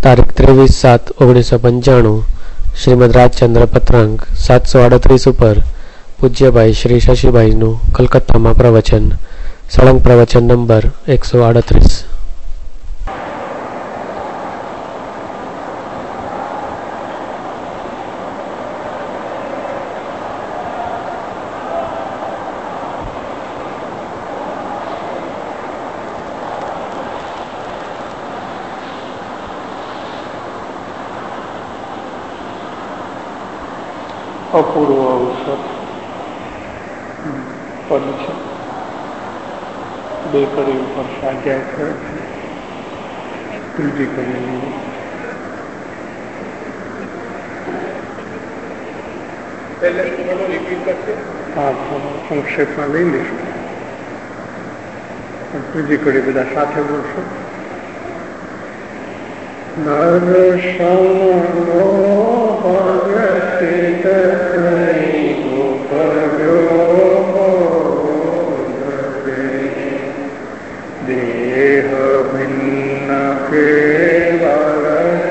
તારીખ 23/7/1995 શ્રીમદ રાજચંદ્ર પત્રાંક 738 ઉપર પૂજ્યભાઈ શ્રી શશીભાઈનું કલકત્તામાં પ્રવચન, સળંગ પ્રવચન નંબર 138. અપૂર્વ અવસર પદ છે. બે કડી ઉપર સાધ્યાય કરે છે. ત્રીજી કડીની સંક્ષેપમાં લઈ લઈશું. ત્રીજી કડી બધા સાથે બોલશો. દર્શનો ભગતિત દેહ ભિન્ન કેવલ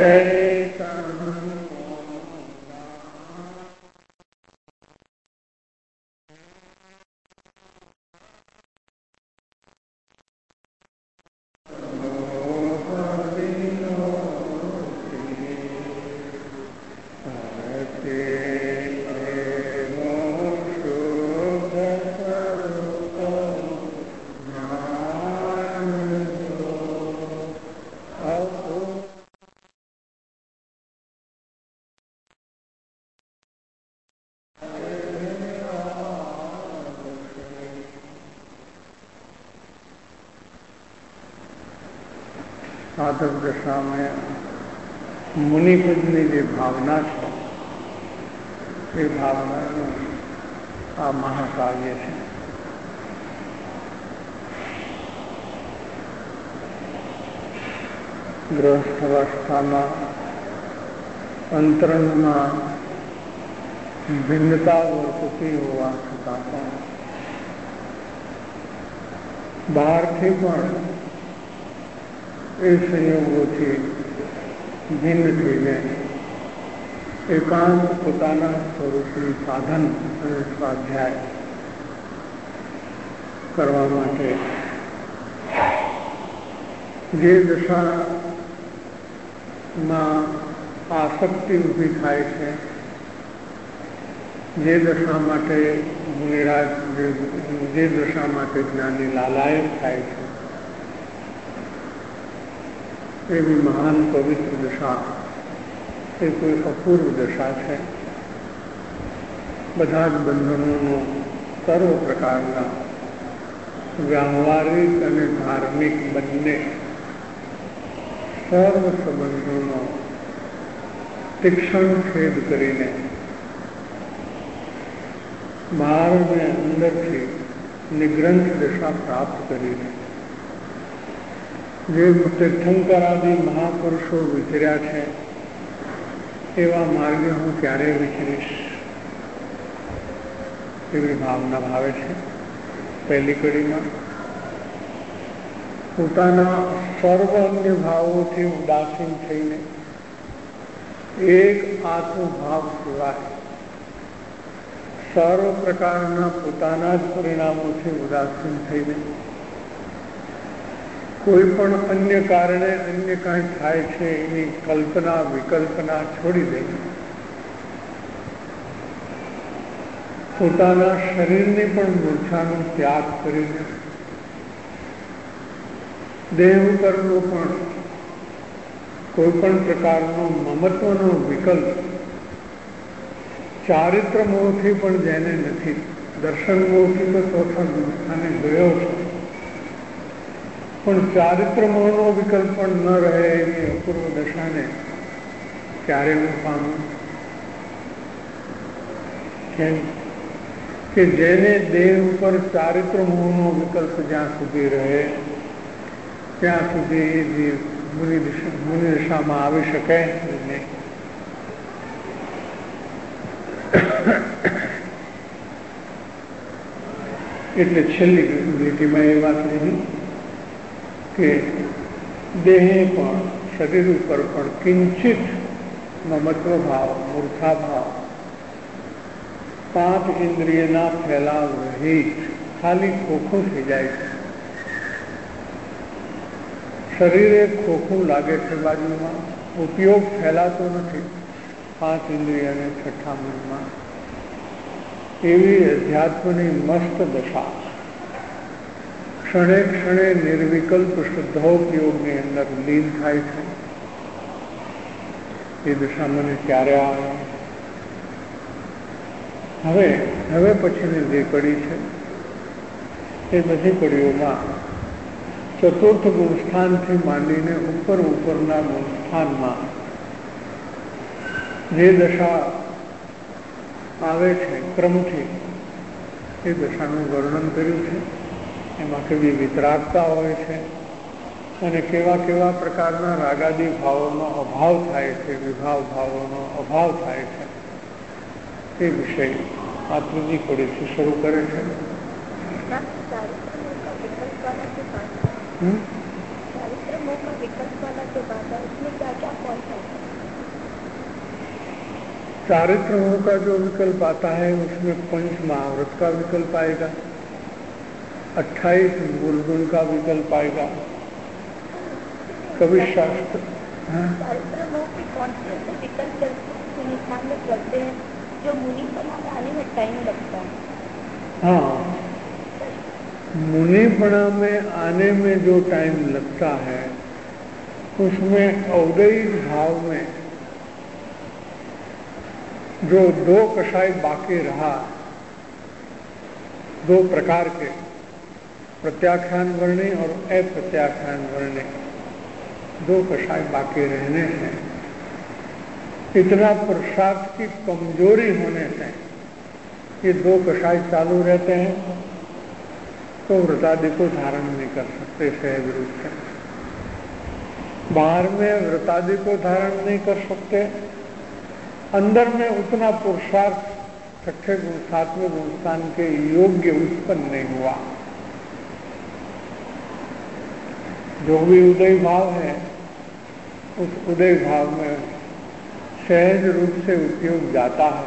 સાધક દશામાં મુનિપદની જે ભાવના છે એ ભાવનાનું આ મહાકાવ્ય છે. ગૃહસ્થ અવસ્થામાં અંતરંગમાં ભિન્નતા વર્તતી હોવા છતાં પણ બહારથી પણ એ સંયોગોથી ભિન્ન થઈને એકાંત પોતાના સ્વરૂપની સાધન અને સ્વાધ્યાય કરવા માટે જે દશામાં આસક્તિ ઊભી થાય છે, જે દશા માટે મુનિરાજ, જે દશા માટે જ્ઞાની લાલાયક થાય છે, એવી મહાન પવિત્ર દશા એ કોઈ અપૂર્વ દશા છે. બધા જ બંધનોનો સર્વ પ્રકારના વ્યાવહારિક અને ધાર્મિક બંને સર્વ સંબંધોનો તીક્ષ્ણ છેદ કરીને બહાર અને અંદરથી નિગ્રંથ દશા પ્રાપ્ત કરીને જે તીર્થંકરાદી મહાપુરુષો વિચર્યા છે એવા માર્ગે હું ક્યારેય વિચરીશ એવી ભાવના ભાવે છે. પહેલી કડીમાં પોતાના સર્વ અન્ય ભાવોથી ઉદાસીન થઈને એક આત્મભાવ સિવાય સર્વ પ્રકારના પોતાના જ પરિણામોથી ઉદાસીન થઈને કોઈ પણ અન્ય કારણે અન્ય કાંઈ થાય છે એની કલ્પના વિકલ્પના છોડી દે, પોતાના શરીરની પણ મૂર્છાનો ત્યાગ કરીને દેહ ઉપરનો પણ કોઈ પણ પ્રકારનો મમત્વનો વિકલ્પ, ચારિત્ર મોહથી પણ જેને નથી, દર્શન મોહથી તો ચોથા સ્થાને ગયો છે, પણ ચારિત્ર મોહનો વિકલ્પ પણ ન રહે એવી અપૂર્વ દશાને ક્યારે હું પામું? કેમ કે જેને દેહ ઉપર ચારિત્ર મોહનો વિકલ્પ જ્યાં સુધી રહે ત્યાં સુધી મુનિ દશામાં આવી શકે નહીં. એટલે છેલ્લી લીટીમાં એ વાત નહીં કે દેહે પણ शरीर ऊपर पण किंचित ममत्व भाव, मूर्छा भाव, 5 ઇન્દ્રિયના ફેલાવ રહિત ખાલી ખોખું થઈ જાય છે. શરીરે ખોખું લાગે છે બાજુમાં, ઉપયોગ ફેલાતો નથી 5 ઇન્દ્રિયને છઠ્ઠા મનમાં. એવી અધ્યાત્મની મસ્ત દશા ક્ષણે ક્ષણે નિર્વિકલ્પ શુદ્ધોપયોગની અંદર લીન થાય છે. એ દશા મને ક્યારે આવે? હવે પછીની જે કડી છે એ બધી કડીઓમાં ચતુર્થ ગુણસ્થાનથી માંડીને ઉપરના ગુણસ્થાનમાં જે દશા આવે છે ક્રમથી, એ દશાનું વર્ણન કર્યું છે. એમાં કેવી વિતરાગતા હોય છે અને કેવા કેવા પ્રકારના રાગાદી ભાવોનો અભાવ થાય છે, વિભાવ ભાવોનો અભાવ થાય છે, એ વિષય આ ત્રીજી કડીથી શરૂ કરે છે. चारित्र मोह का जो विकल्प आता है उसमें पंच महाव्रत का विकल्प आएगा, 28 मूल गुण का विकल्प आएगा. कवि शास्त्र चारित्र मोह के कौन से ऐसे विकल्प निशान में चलते हैं जो मुनि पर आने में टाइम लगता है? हाँ, मुनिपणा में आने में जो टाइम लगता है उसमें औदैहिक भाव में जो 2 कषाय बाकी रहा, 2 प्रकार के, प्रत्याख्यान वर्णी और अप्रत्याख्यान वर्णी, 2 कषाय बाकी रहने से, इतना पुरुषार्थ की कमजोरी होने से ये 2 कषाय चालू रहते हैं तो व्रतादि को धारण नहीं कर सकते सहज रूप से. बाहर में व्रतादि को धारण नहीं कर सकते, अंदर में उतना पुरुषार्थ छठे गुण 7वें गुणस्थान के योग्य उत्पन्न नहीं हुआ. जो भी उदय भाव है उस उदय भाव में सहज रूप से उपयोग जाता है.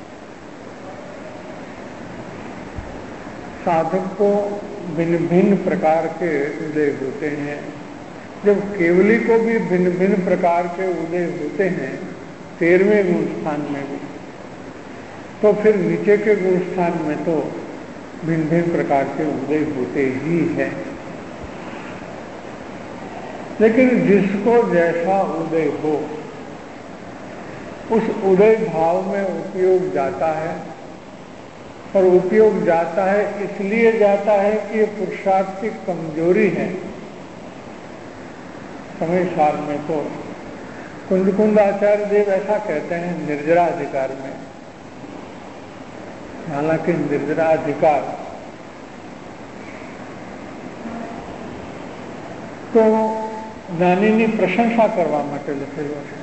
साधक को भिन्न भिन्न प्रकार के उदय होते हैं. जब केवली को भी भिन्न भिन्न प्रकार के उदय होते हैं 13वें गुणस्थान में भी, तो फिर नीचे के गुणस्थान में तो भिन्न भिन्न प्रकार के उदय होते ही हैं. लेकिन जिसको जैसा उदय हो उस उदय भाव में उपयोग जाता है, और उपयोग जाता है इसलिए जाता है कि ये पुरुषार्थ की कमजोरी है. समय सार में तो कुंद आचार्य देव ऐसा कहते हैं निर्जराधिकार में. हालांकि निर्जराधिकार तो જ્ઞાનીની પ્રશંસા કરવા માટે લખેલો છે.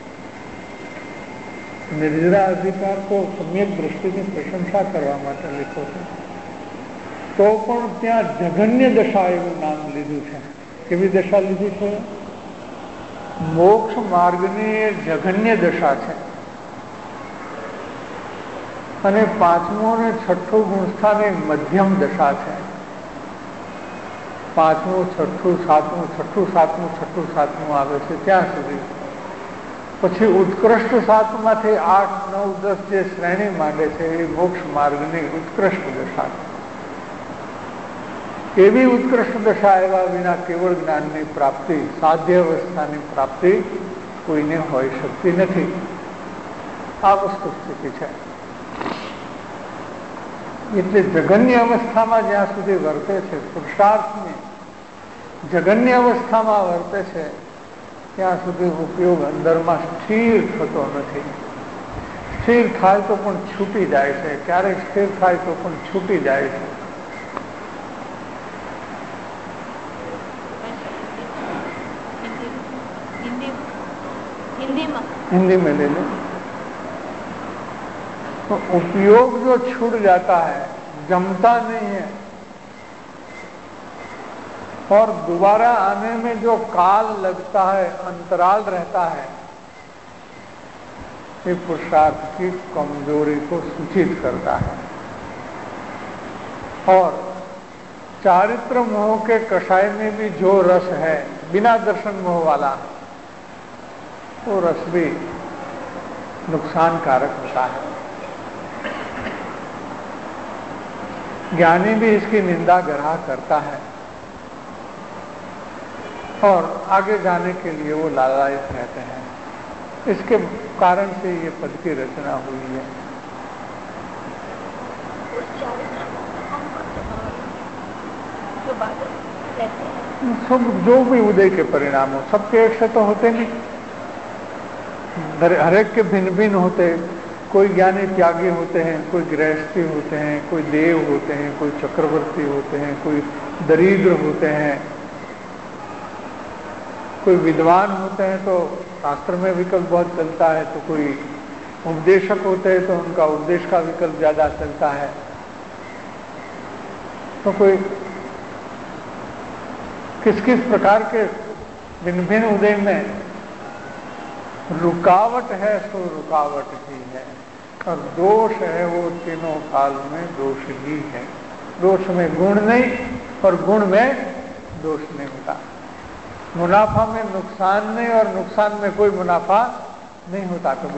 निर्जरा अधिकार को सम्यक दृष्टिની પ્રશંસા કરવા માટે લખ્યો છે. તો પણ ત્યાં જઘન્ય દશા એવું નામ લીધું છે. કેવી દશા લીધી છે? મોક્ષ માર્ગની જઘન્ય દશા છે. અને 5મું અને 6ઠું ગુણસ્થાન એ મધ્યમ દશા છે. 5મું, 6ઠું, 7મું, 6ઠું, 7મું, 6ઠું, 7મું આવે છે ત્યાં સુધી. પછી ઉત્કૃષ્ટ 7માંથી 8, 9, 10 જે શ્રેણી માંડે છે એ મોક્ષ માર્ગની ઉત્કૃષ્ટ દશા છે. એવી ઉત્કૃષ્ટ દશા આવ્યા વિના કેવળ જ્ઞાનની પ્રાપ્તિ, સાધ્ય અવસ્થાની પ્રાપ્તિ કોઈને હોઈ શકતી નથી. આ વસ્તુ સ્થિતિ છે. એટલે જઘન્ય અવસ્થામાં જ્યાં સુધી વર્તે છે, પુરુષાર્થની જઘન્ય અવસ્થામાં વર્તે છે ત્યાં સુધી ઉપયોગ અંદરમાં સ્થિર થતો નથી. સ્થિર થાય તો પણ છૂટી જાય છે, ક્યારેક સ્થિર થાય તો પણ છૂટી જાય છે. हिंदी में ले लें तो उपयोग जो छूट जाता है, जमता नहीं है, और दोबारा आने में जो काल लगता है, अंतराल रहता है, ये पुरुषार्थ की कमजोरी को सूचित करता है। और चारित्र मोह के कषाय में भी जो रस है बिना दर्शन मोह वाला, वो रस भी नुकसानकारक होता है। ज्ञानी भी इसकी निंदा ग्रह करता है और आगे जाने के लिए वो लालायित रहते हैं। इसके कारण से ये पद की रचना हुई है। सब जो भी उदय के परिणाम हो, सबके एक से तो होते नहीं, हर एक के भिन्न भिन्न होते। कोई ज्ञानी त्यागी होते हैं, कोई गृहस्थी होते हैं, कोई देव होते हैं, कोई चक्रवर्ती होते हैं, कोई दरिद्र होते हैं, कोई विद्वान होते हैं तो शास्त्र में विकल्प बहुत चलता है, तो कोई उपदेशक होते हैं तो उनका उपदेश का विकल्प ज्यादा चलता है, तो कोई किस किस प्रकार के भिन्न भिन्न उदय में रुकावट है, सो रुकावट ही है। और दोष है वो तीनों काल में दोष ही है। दोष में गुण नहीं और गुण में दोष नहीं होता। मुनाफा में नुकसान नहीं और नुकसान में कोई मुनाफा नहीं होता कभी।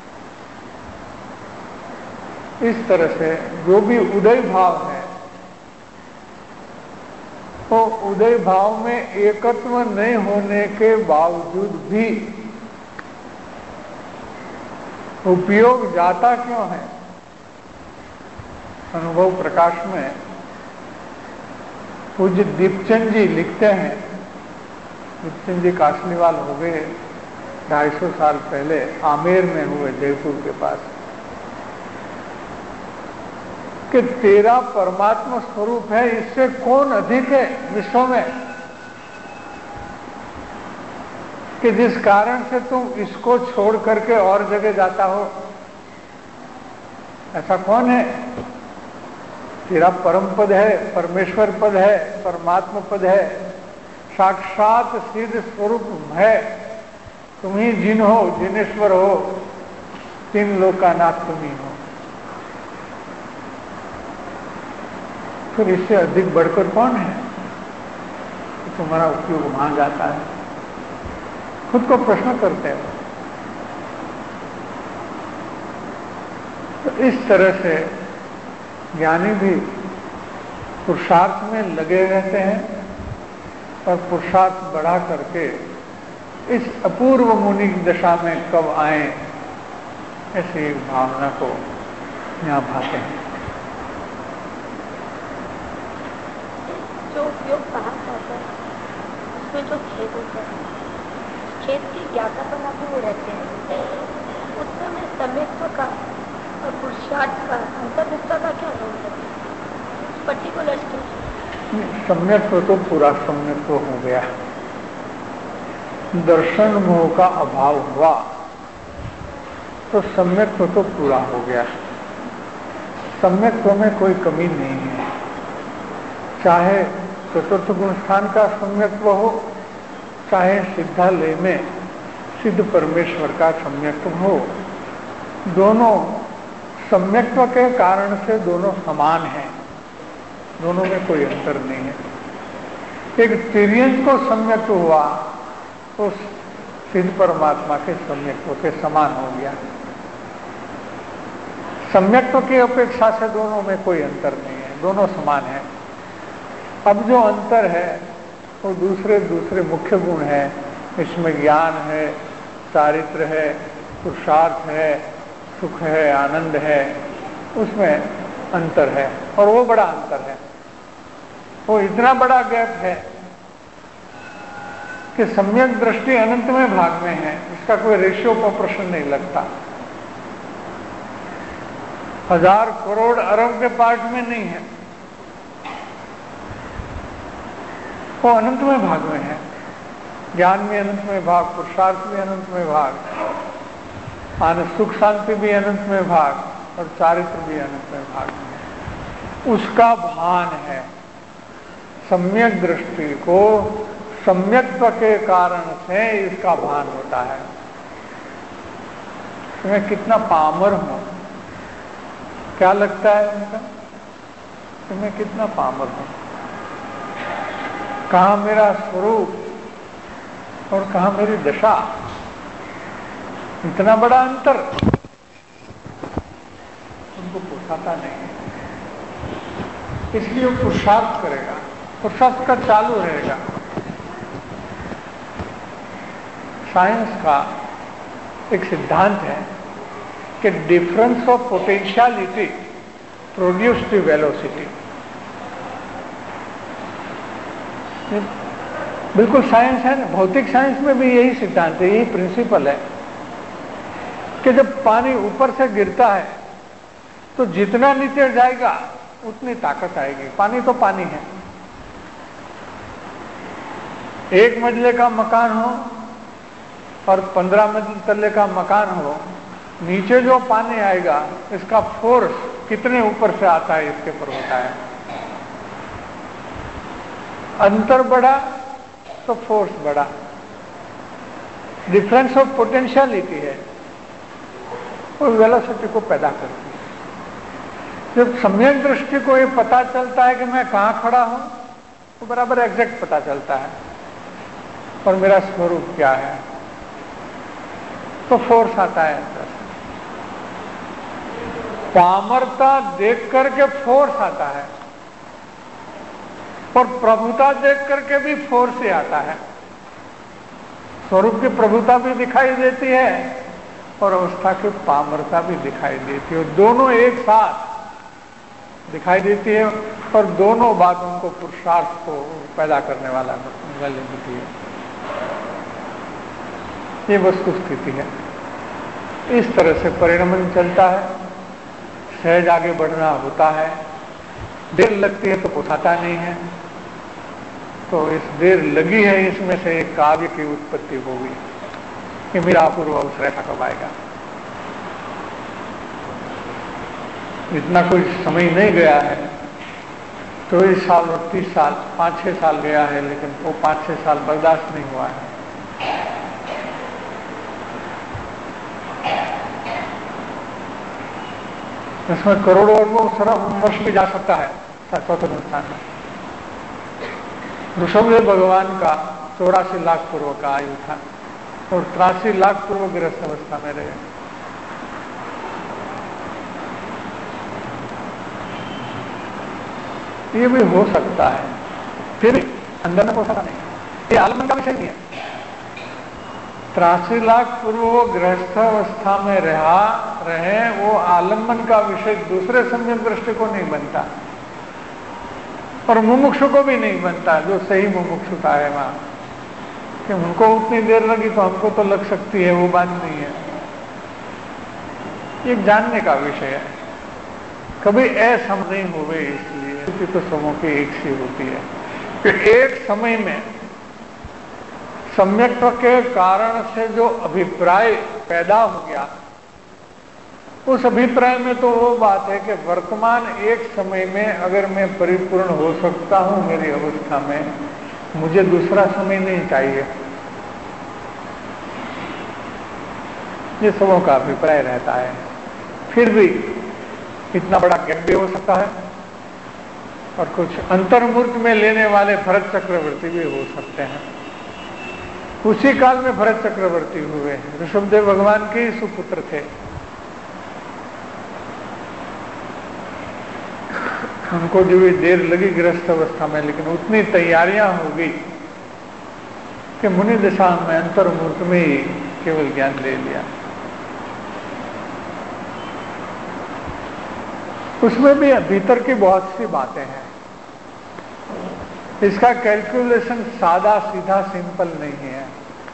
इस तरह से जो भी उदय भाव है, तो उदय भाव में एकत्व नहीं होने के बावजूद भी उपयोग जाता क्यों है? अनुभव प्रकाश में पूज्य दीपचंद जी लिखते हैं, दीपचंद जी कासलीवाल हो गए 250 साल पहले, आमेर में हुए, जयपुर के पास, कि तेरा परमात्मा स्वरूप है, इससे कौन अधिक है विश्व में, कि जिस कारण से तुम इसको छोड़ करके और जगह जाता हो? ऐसा कौन है? तेरा परम पद है, परमेश्वर पद है, परमात्मा पद है, साक्षात सिद्ध स्वरूप है। तुम ही जिन हो, जिनेश्वर हो, तीन लोक का नाथ तुम ही हो। फिर इससे अधिक बढ़कर कौन है कि तुम्हारा उपयोग वहां जाता है? खुद को प्रश्न करते हैं। तो इस तरह से ज्ञानी भी पुरुषार्थ में लगे रहते हैं और पुरुषार्थ बढ़ा करके इस अपूर्व मुनि की दशा में कब आए, ऐसी एक भावना को यहाँ भाते हैं। जो उपयोग कहा जाता है उसमें जो खेद होता है, खेद के ज्ञातापना भी वो रहते हैं, उस समय समित्व का और पुरुषार्थ का अंतर्मुक्ता का क्या रोल है पर्टिकुलर स्टेज? सम्यक्त्व तो पूरा सम्यक्त्व हो गया, दर्शन मोह का अभाव हुआ तो सम्यक्त्व तो पूरा हो गया। सम्यक्त्व में कोई कमी नहीं है, चाहे चतुर्थ गुण स्थान का सम्यक्त्व हो, चाहे सिद्धालय में सिद्ध परमेश्वर का सम्यक्त्व हो। दोनों सम्यक्त्व के कारण से दोनों समान हैं, दोनों में कोई अंतर नहीं है। एक तिर्यंत को सम्यक्त्व हुआ तो सिद्ध परमात्मा के सम्यक्त्व के समान हो गया। सम्यक्त्व की अपेक्षा से दोनों में कोई अंतर नहीं है, दोनों समान है। अब जो अंतर है वो दूसरे मुख्य गुण है, इसमें ज्ञान है, चारित्र है, पुरुषार्थ है, सुख है, आनंद है, उसमें अंतर है और वो बड़ा अंतर है। वो इतना बड़ा गैप है कि सम्यक दृष्टि अनंतमय भाग में है, इसका कोई रेशियो का प्रश्न नहीं लगता। 1000 करोड़ अरब के पार्ट में नहीं है, वो अनंतमय भाग में है। ज्ञान भी अनंतमय भाग, पुरुषार्थ भी अनंतमय भाग, सुख शांति भी अनंतमय भाग और चारित्र भी अनंतमय भाग में है। उसका भान है, सम्यक दृष्टि को सम्यक्त्व के कारण से इसका भान होता है। मैं कितना पामर हूं, क्या लगता है उनका कि मैं कितना पामर हूं, कहां मेरा स्वरूप और कहां मेरी दशा, इतना बड़ा अंतर उनको पोसाता नहीं। इसलिए वो पुरुषार्थ करेगा, पुरुषार्थ का चालू रहेगा। साइंस का एक सिद्धांत है कि difference of potentiality produce the velocity. बिल्कुल साइंस है ना, भौतिक साइंस में भी यही सिद्धांत है, यही प्रिंसिपल है कि जब पानी ऊपर से गिरता है तो जितना नीचे जाएगा उतनी ताकत आएगी। पानी तो पानी है। एक मंजिले का मकान हो और 15 मंजिल तल्ले का मकान हो, नीचे जो पानी आएगा इसका फोर्स कितने ऊपर से आता है इसके ऊपर होता है। अंतर बढ़ा तो फोर्स बढ़ा। डिफरेंस ऑफ पोटेंशियलिटी है, वो वेलोसिटी को पैदा करती है। जब सम्यक दृष्टि को ये पता चलता है कि मैं कहां खड़ा हूं, तो बराबर एग्जैक्ट पता चलता है और मेरा स्वरूप क्या है, तो फोर्स आता है अंदर। पामरता देख करके फोर्स आता है और प्रभुता देख करके भी फोर्स ही आता है। स्वरूप की प्रभुता भी दिखाई देती है और अवस्था की पामरता भी दिखाई देती है, दोनों एक साथ दिखाई देती है और दोनों बात उनको पुरुषार्थ को पैदा करने वाली होती है। ये वस्तु स्थिति है। इस तरह से परिणमन चलता है, सहज आगे बढ़ना होता है। देर लगती है तो पोसाता नहीं है, तो इस देर लगी है, इसमें से एक काव्य की उत्पत्ति होगी कि मेरा अपूर्व अवसर ऐसा कब आएगा। इतना कोई समय नहीं गया है, 24 साल और 30 साल 5-6 साल गया है, लेकिन वो 5-6 साल बर्दाश्त नहीं हुआ है। इसमें करोड़ों वर्ष भी जा सकता है शाश्वत अनुष्ठान में। ऋषभदेव भगवान का 84 लाख पूर्व का आयु था और 83 लाख पूर्व गृहस्थ अवस्था में रहे। ये भी हो सकता है, फिर अंदर में हो सकता नहीं, ये आलमन का विषय नहीं है। 83 लाख पूर्व वो गृहस्थ अवस्था में रहे, वो आलम्बन का विषय दूसरे सम्यक दृष्टि को नहीं बनता और मुमुक्षु को भी नहीं बनता, जो सही मुमुक्षुता है वहां कि उनको उतनी देर लगी तो हमको तो लग सकती है, वो बात नहीं है। ये जानने का विषय है। कभी असम नहीं हुए, इसलिए तो समूह की एक सी होती है कि एक समय में सम्यक्त्व के कारण से जो अभिप्राय पैदा हो गया, उस अभिप्राय में तो वो बात है कि वर्तमान एक समय में अगर मैं परिपूर्ण हो सकता हूं मेरी अवस्था में, मुझे दूसरा समय नहीं चाहिए। ये सबों का अभिप्राय रहता है। फिर भी इतना बड़ा गैप भी हो सकता है और कुछ अंतर्मूर्त में लेने वाले भरत चक्रवर्ती भी हो सकते हैं। उसी काल में भरत चक्रवर्ती हुए, ऋषभदेव भगवान के ही सुपुत्र थे। उनको जो भी देर लगी गृहस्थ अवस्था में, लेकिन उतनी तैयारियां हो गई कि मुनि दशा में अंतर्मूर्त में ही केवल ज्ञान ले लिया। उसमें भी भीतर की बहुत सी बातें हैं। इसका कैलकुलेशन सादा सीधा सिंपल नहीं है।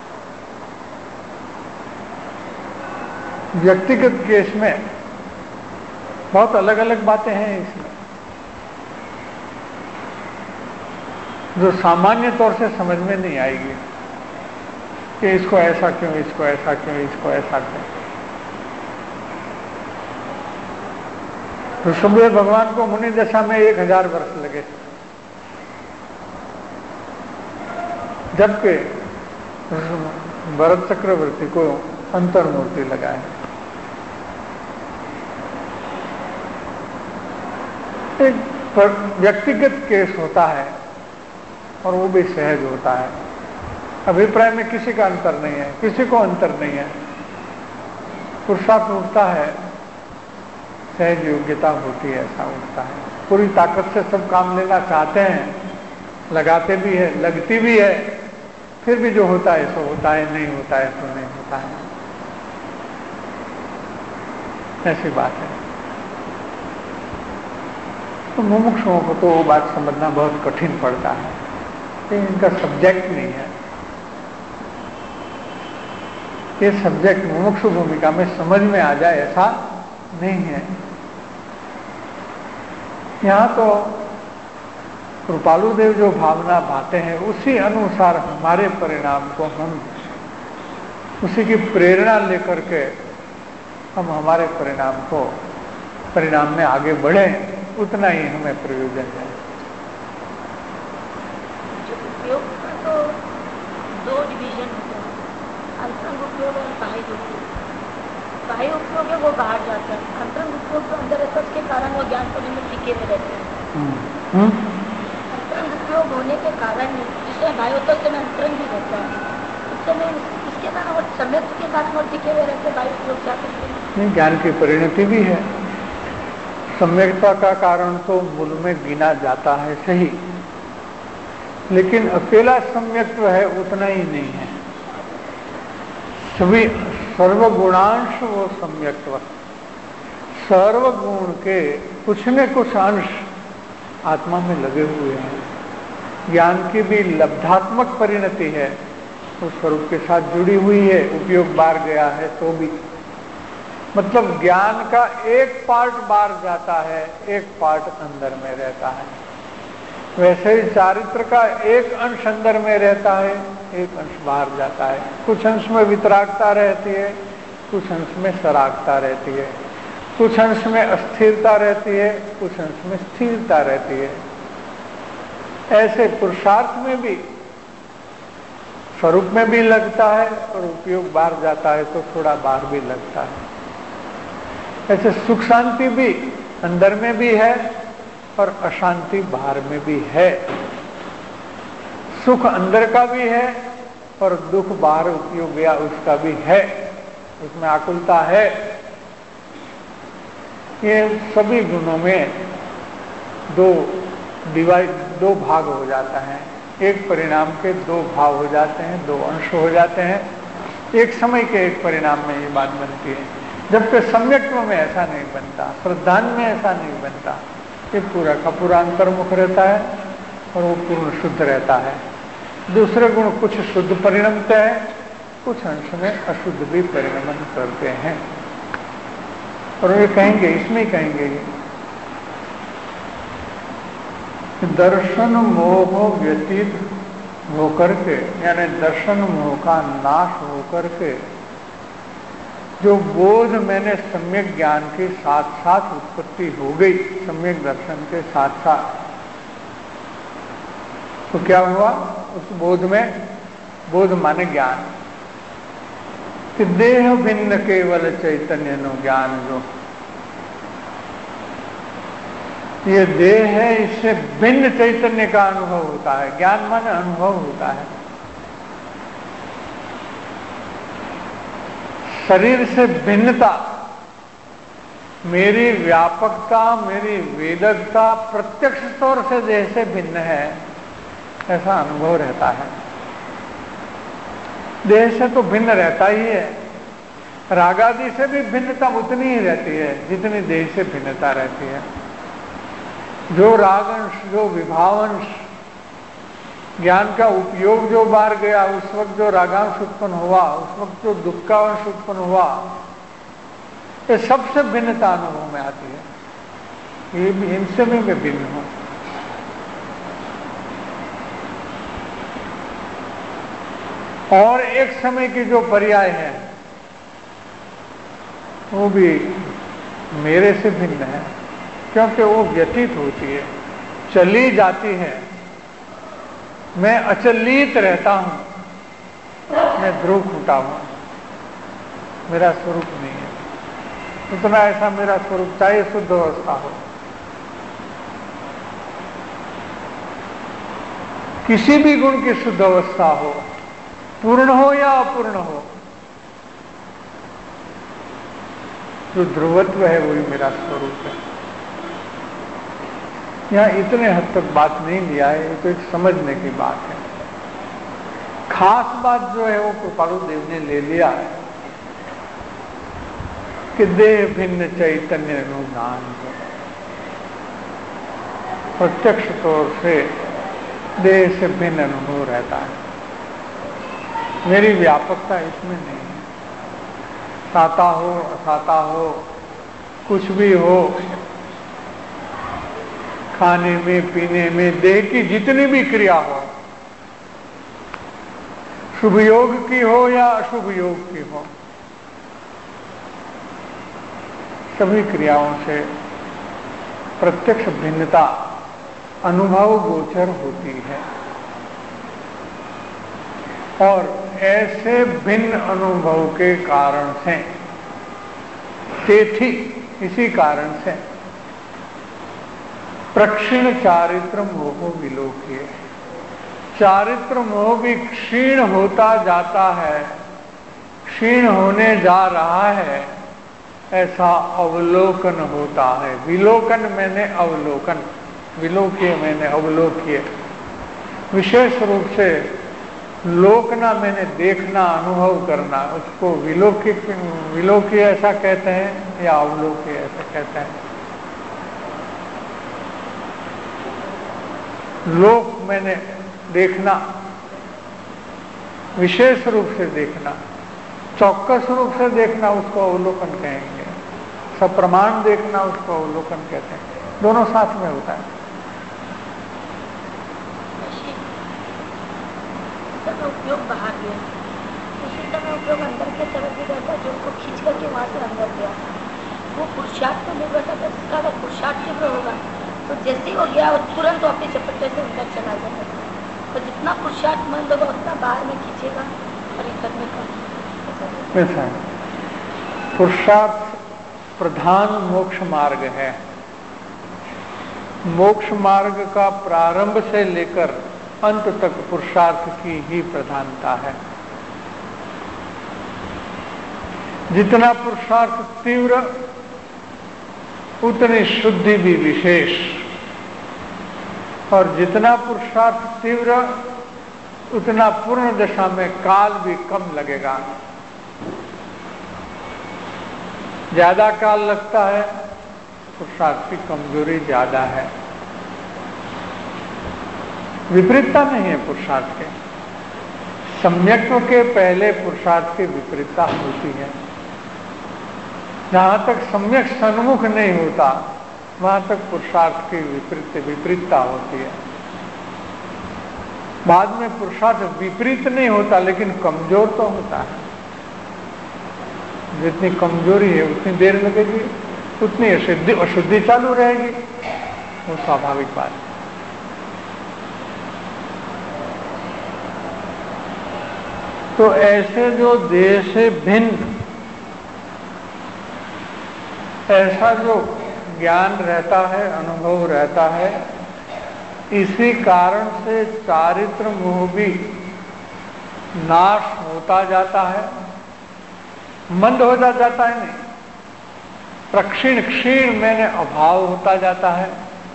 व्यक्तिगत केस में बहुत अलग अलग बातें हैं इसमें, जो सामान्य तौर से समझ में नहीं आएगी कि इसको ऐसा क्यों, इसको ऐसा क्यों, इसको ऐसा क्यों। ऋषभदेव भगवान को मुनि दशा में 1000 वर्ष लगे। जबकि भरत चक्रवर्ती को अंतर्मूर्ति लगाए। एक व्यक्तिगत केस होता है और वो भी सहज होता है। अभिप्राय में किसी का अंतर नहीं है, किसी को अंतर नहीं है। पुरुषार्थ उठता है, सहज योग्यता होती है, ऐसा उठता है। पूरी ताकत से सब काम लेना चाहते हैं, लगाते भी है, लगती भी है, फिर भी जो होता है सो होता है, नहीं होता है सो नहीं होता है, ऐसी बात है। तो मुमुक्षुओं को तो वो बात समझना बहुत कठिन पड़ता है, ये इनका सब्जेक्ट नहीं है। ये सब्जेक्ट मुमुक्षु भूमिका में समझ में आ जाए ऐसा नहीं है। यहाँ तो कृपालु देव जो भावना भाते हैं उसी अनुसार हमारे परिणाम को हम उसी की प्रेरणा लेकर के हम हमारे परिणाम में आगे बढ़े, उतना ही हमें प्रयोजन है। उपयोग का तो दो डिवीजन होते हैं, अंतरंग उपयोग और बाह्य उपयोग। बाह्य उपयोग है वो बाहर जाता है, अंतरंग उपयोग तो अंदर रहता है, उसके कारण वो ज्ञान पद में टिके हुए रहते हैं। अंतरंग उपयोग होने के कारण जिससे बाह्य होता है उससे अंतरंग भी रहता है, उससे इसके कारण और सम्यक के कारण और टिके हुए रहते हैं। बाह्य उपयोग क्या करते हैं? नहीं, ज्ञान की परिणति भी है। सम्यकता का कारण तो मूल में गिना जाता है, सही, लेकिन अकेला सम्यक्त्व है उतना ही नहीं है। सभी सर्वगुणांश वो सम्यक्त्व, सर्वगुण के कुछ न कुछ अंश आत्मा में लगे हुए हैं। ज्ञान की भी लब्धात्मक परिणति है, उस स्वरूप के साथ जुड़ी हुई है। उपयोग बाहर गया है तो भी, मतलब ज्ञान का एक पार्ट बाहर जाता है, एक पार्ट अंदर में रहता है। वैसे ही चारित्र का एक अंश अंदर में रहता है, एक अंश बाहर जाता है। कुछ अंश में वितरागता रहती है, कुछ अंश में सरागता रहती है, कुछ अंश में अस्थिरता रहती है, कुछ अंश में स्थिरता रहती है। ऐसे पुरुषार्थ में भी स्वरूप में भी लगता है और उपयोग बाहर जाता है तो थोड़ा बाहर भी लगता है। ऐसे सुख शांति भी अंदर में भी है और अशांति बाहर में भी है। सुख अंदर का भी है और दुख बाहर उपयोग गया उसका भी है, उसमें आकुलता है। ये सभी गुणों में दो भाग हो जाता है। एक परिणाम के दो भाव हो जाते हैं, दो अंश हो जाते हैं। एक समय के एक परिणाम में ये बात बनती है, जबकि सम्यक्त्व में ऐसा नहीं बनता, श्रद्धान में ऐसा नहीं बनता। ये पूरा का पूरा अंतर्मुख रहता है और वो पूर्ण शुद्ध रहता है। दूसरे गुण कुछ शुद्ध परिणमते हैं, कुछ अंश में अशुद्ध भी परिणमन करते हैं। और ये कहेंगे, इसमें कहेंगे दर्शन मोह व्यतीत होकर के, यानी दर्शन मोह का नाश होकर के जो बोध मैंने सम्यक ज्ञान के साथ साथ उत्पत्ति हो गई, सम्यक दर्शन के साथ साथ, तो क्या हुआ उस बोध में? बोध माने ज्ञान कि देह भिन्न केवल चैतन्य नो ज्ञान। जो ये देह है, इससे भिन्न चैतन्य का अनुभव होता है। ज्ञान माने अनुभव होता है। शरीर से भिन्नता, मेरी व्यापकता, मेरी वेदकता प्रत्यक्ष तौर से देह से भिन्न है, ऐसा अनुभव रहता है। देह से तो भिन्न रहता ही है। रागादि से भी भिन्नता उतनी ही रहती है जितनी देह से भिन्नता रहती है। जो रागंश, जो विभावंश, ज्ञान का उपयोग जो बाहर गया, उस वक्त जो रागांश उत्पन्न हुआ, उस वक्त जो दुख का अंश उत्पन्न हुआ, ये सबसे भिन्नता अनुभव में आती है। ये भी इनसे में मैं भिन्न हूं। और एक समय की जो पर्याय है वो भी मेरे से भिन्न है, क्योंकि वो व्यतीत होती है, चली जाती है। मैं अचलित रहता हूं, मैं ध्रुव फूटा हूं, मेरा स्वरूप नहीं है। उतना ऐसा मेरा स्वरूप, चाहे शुद्ध अवस्था हो, किसी भी गुण की शुद्ध अवस्था हो, पूर्ण हो या अपूर्ण हो, जो ध्रुवत्व है वही मेरा स्वरूप है। यहां इतने हद तक बात नहीं लिया है, ये तो एक समझने की बात है। खास बात जो है वो कृपालु देव ने ले लिया है कि देह भिन्न चैतन्य अनुज्ञान है। प्रत्यक्ष तौर से देह से भिन्न अनुभव रहता है, मेरी व्यापकता इसमें नहीं है। साता हो असाता हो, कुछ भी हो, खाने में पीने में देह की जितनी भी क्रिया हो, शुभ योग की हो या अशुभ योग की हो, सभी क्रियाओं से प्रत्यक्ष भिन्नता अनुभव गोचर होती है। और ऐसे भिन्न अनुभव के कारण से, तेथि इसी कारण से प्रक्षीण चारित्र मोह विलोक्य, चारित्र मोह भी क्षीण होता जाता है, क्षीण होने जा रहा है, ऐसा अवलोकन होता है। विलोकन मैंने अवलोकन, विलोक्य मैंने अवलोक्य, विशेष रूप से लोकना मैंने देखना, अनुभव करना, उसको विलोक्य ऐसा कहते हैं या अवलोक्य ऐसा कहते हैं। लोक मैंने देखना, विशेष रूप से देखना, चौकस रूप से देखना, उसको अवलोकन कहेंगे। सप्रमाण देखना उसको अवलोकन कहते हैं। दोनों साथ में होता है। उपयोग बाहर गया, उसी समय उपयोग अंदर के तरफ भी रहता, जो उनको खींच करके वहां से अंदर गया। वो पुरुषार्थ पर निर्भर करता है। उसका अगर पुरुषार्थ तीव्र होगा तो जैसे ही वो गया और तुरंत अपनी चपटे से अंदर चला जाएगा। तो जितना पुरुषार्थ मंद होगा उतना बाहर में खींचेगा और ये करने का ऐसा है। पुरुषार्थ प्रधान मोक्ष मार्ग है। मोक्ष मार्ग का प्रारंभ से लेकर अंत तक पुरुषार्थ की ही प्रधानता है। जितना पुरुषार्थ तीव्र उतनी शुद्धि भी विशेष, और जितना पुरुषार्थ तीव्र उतना पूर्ण दशा में काल भी कम लगेगा। ज्यादा काल लगता है, पुरुषार्थ की कमजोरी ज्यादा है। विपरीतता नहीं है पुरुषार्थ के, सम्यक्त्व के पहले पुरुषार्थ की विपरीतता होती है। जहां तक सम्यक सन्मुख नहीं होता वहां तक पुरुषार्थ की विपरीतता होती है। बाद में पुरुषार्थ विपरीत नहीं होता लेकिन कमजोर तो होता है। जितनी कमजोरी है उतनी देर लगेगी, उतनी अशुद्धि चालू रहेगी, वो स्वाभाविक बात है। तो ऐसे जो देह से भिन्न ऐसा जो ज्ञान रहता है, अनुभव रहता है, इसी कारण से चारित्र मोह भी नाश होता जाता है, मंद हो जाता है। नहीं, प्रक्षीण क्षीण मैंने अभाव होता जाता है।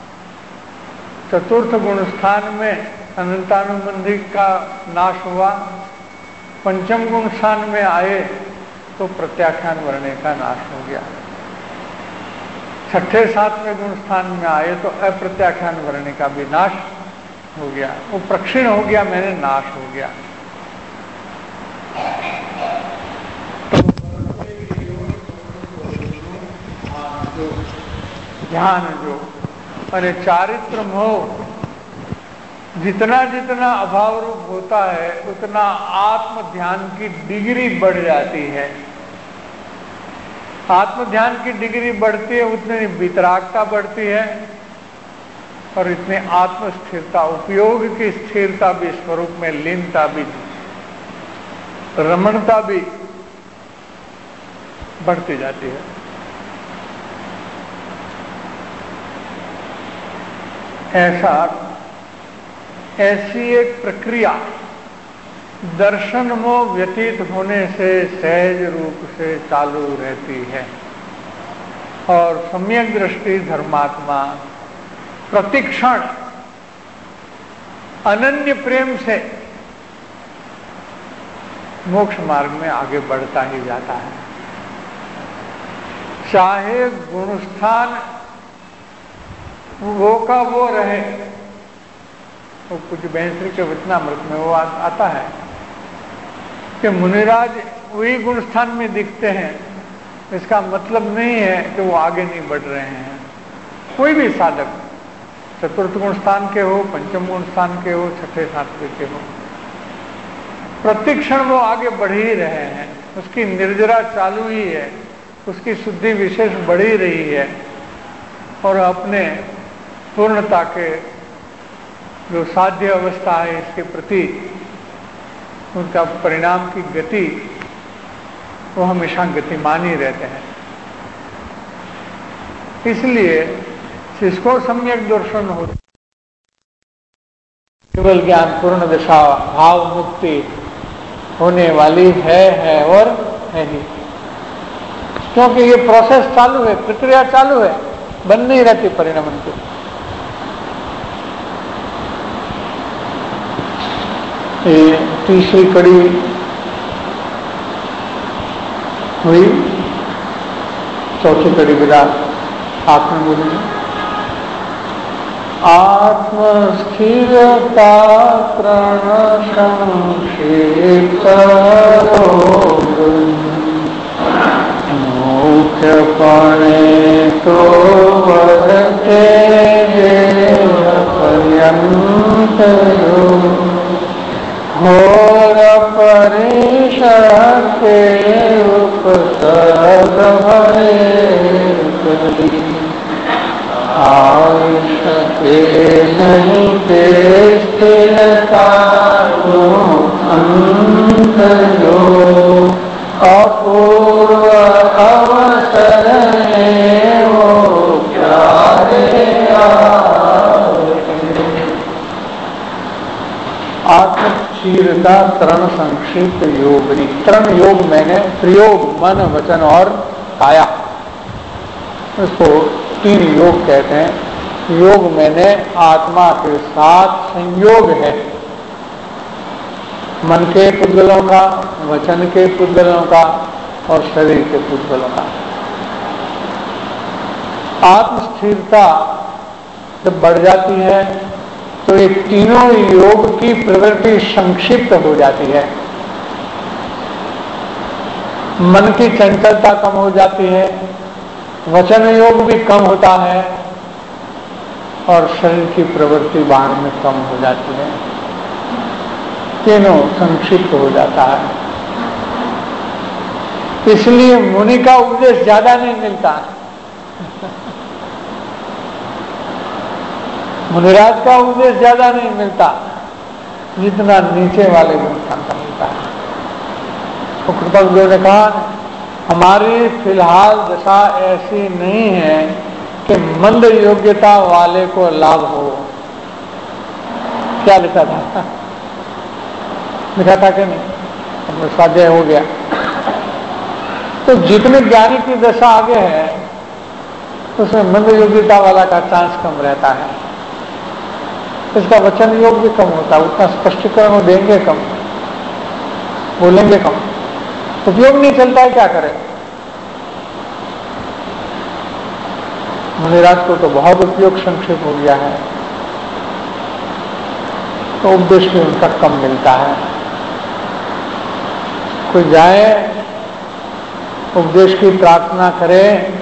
चतुर्थ गुण स्थान में अनंतानुबंधी का नाश हुआ, पंचम गुण स्थान में आए तो प्रत्याख्यान वर्ण्य का नाश हो गया। छठे सातवें गुण स्थान में आए तो अप्रत्याख्यान वर्ण्य का भी नाश हो गया। वो प्रक्षीण हो गया, मैंने नाश हो गया। तो ध्यान जो अरे चारित्र मोह जितना जितना अभाव रूप होता है उतना आत्म ध्यान की डिग्री बढ़ जाती है। आत्म ध्यान की डिग्री बढ़ती है उतनी वितरागता बढ़ती है, और इतनी आत्म स्थिरता, उपयोग की स्थिरता भी, स्वरूप में लीनता भी, रमणता भी बढ़ती जाती है। ऐसी एक प्रक्रिया दर्शन में व्यतीत होने से सहज रूप से चालू रहती है और सम्यक दृष्टि धर्मात्मा प्रतिक्षण अनन्य प्रेम से मोक्ष मार्ग में आगे बढ़ता ही जाता है। चाहे गुणस्थान वो का वो रहे, वो कुछ बहश्री के वचनामृत में वो आता है कि मुनिराज वही गुणस्थान में दिखते हैं, इसका मतलब नहीं है कि वो आगे नहीं बढ़ रहे हैं। कोई भी साधक चतुर्थ गुण स्थान के हो, पंचम गुण स्थान के हो, छठे सातवें के हो, प्रतिक्षण वो आगे बढ़ ही रहे हैं। उसकी निर्जरा चालू ही है, उसकी शुद्धि विशेष बढ़ ही रही है और अपने पूर्णता के जो साध्य अवस्था है इसके प्रति उनका परिणाम की गति वो हमेशा गतिमान ही रहते हैं। इसलिए जिसको सम्यक दर्शन हो, केवल ज्ञान पूर्ण दशा भाव मुक्ति होने वाली है और है ही, क्योंकि ये प्रोसेस चालू है, प्रक्रिया चालू है, बंद नहीं रहती परिणाम की। ये तीसरी कड़ी हुई, चौथी कड़ी विदा आत्म बोली। आत्मस्थिरता प्रण संक्षिप्त मुख्यपणे तो वर्ते पर्यंत घोर परिषद के उपसर्ग आयुष के नहीं के स्थिरता अंत जो अपूर्व अवसर है वो प्यारे आत्मस्थिरता तरण संक्षिप्त योग। तरण योग मैंने प्रयोग मन वचन और काया, इसको 3 योग कहते हैं। योग मैंने आत्मा के साथ संयोग है, मन के पुद्गलों का, वचन के पुद्गलों का और शरीर के पुद्गलों का। आत्मस्थिरता जब बढ़ जाती है तो ये तीनों योग की प्रवृत्ति संक्षिप्त हो जाती है। मन की चंचलता कम हो जाती है, वचन योग भी कम होता है और शरीर की प्रवृत्ति बाहर में कम हो जाती है। तीनों संक्षिप्त हो जाता है। इसलिए मुनि का उपदेश ज्यादा नहीं मिलता, मुनिराज का उपदेश ज्यादा नहीं मिलता जितना नीचे वाले गुणस्थान का मिलता है। तो कृपादेव ने कहा हमारी फिलहाल दशा ऐसी नहीं है कि मंद योग्यता वाले को लाभ हो। क्या लिखा था? लिखा था कि नहीं? अपने स्वाध्याय हो गया। तो जितने ज्ञानी की दशा आगे है उसमें मंद योग्यता वाला का चांस कम रहता है, इसका वचन योग भी कम होता है, उतना स्पष्टीकरण वो देंगे कम, बोलेंगे कम, उपयोग नहीं चलता है, क्या करें। मुनिराज को तो बहुत उपयोग संक्षेप हो गया है, तो उपदेश भी उनका कम मिलता है। कोई जाए उपदेश की प्रार्थना करे,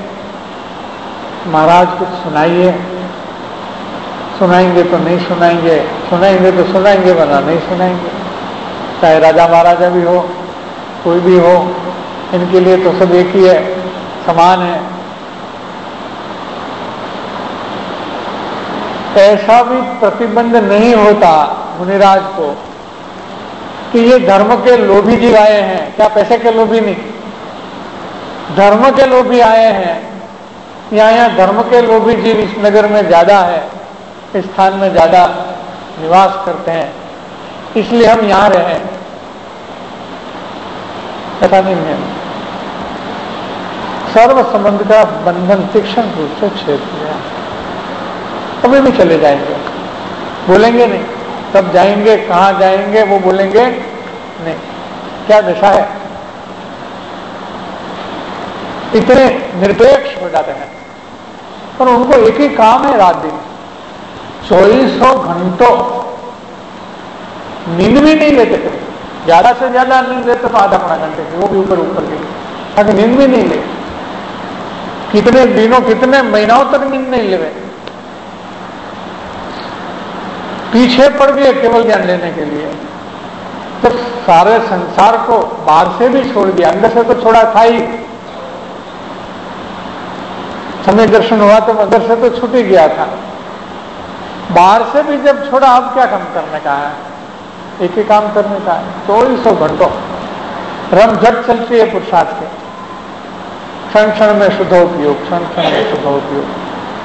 महाराज कुछ सुनाइए, सुनाएंगे तो नहीं सुनाएंगे, सुनाएंगे तो सुनाएंगे वरना नहीं सुनाएंगे। चाहे राजा महाराजा भी हो, कोई भी हो, इनके लिए तो सब एक ही है, समान है। ऐसा भी प्रतिबंध नहीं होता मुनिराज को कि ये धर्म के लोभी जीव आए हैं, क्या पैसे के लोभी नहीं, धर्म के लोभी आए हैं। यहाँ धर्म के लोभी जीव इस नगर में ज्यादा है, इस स्थान में ज्यादा निवास करते हैं, इसलिए हम यहाँ रहे। ऐसा नहीं है। सर्व संबंध का बंधन तीक्ष्ण रूप से छेद किया। कभी भी चले जाएंगे, बोलेंगे नहीं, तब जाएंगे, कहाँ जाएंगे वो बोलेंगे नहीं। क्या दशा है, इतने निरपेक्ष हो जाते हैं। पर उनको एक ही काम है रात दिन, 24 घंटों नींद भी नहीं लेते थे। ज्यादा से ज्यादा नींद लेते तो आधा पौना घंटे की, वो भी ऊपर ऊपर के, ताकि नींद भी नहीं ले। कितने दिनों कितने महीनों तक नींद नहीं ले, पीछे पड़ गए केवल ज्ञान लेने के लिए। तो सारे संसार को बाहर से भी छोड़ दिया, अंदर से तो छोड़ा था ही। समय दर्शन हुआ तो अंदर से तो छूट ही गया था, बाहर से भी जब छोड़ा, अब क्या काम करने का है, एक ही काम करने का है। 24 घंटों रम झट चलती है पुरुषार्थ के, क्षण क्षण में शुद्धोपयोग, क्षण क्षण में शुद्धोपयोग।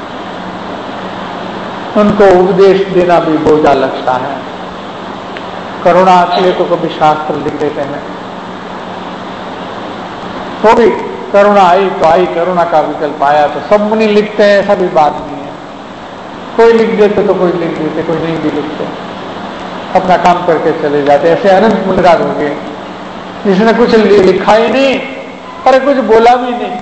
उनको उपदेश देना भी बोझा लगता है। करुणा आती है तो कभी शास्त्र लिख देते हैं, तो भी करुणा आई तो आई, करुणा का विकल्प आया तो सब मुनि लिखते हैं, ऐसा भी बात नहीं है। कोई लिख देते तो कोई लिख देते, कोई नहीं भी लिखते, अपना काम करके चले जाते। ऐसे अनंत मुनिराज हो गए जिसने कुछ लिखा ही नहीं और कुछ बोला भी नहीं।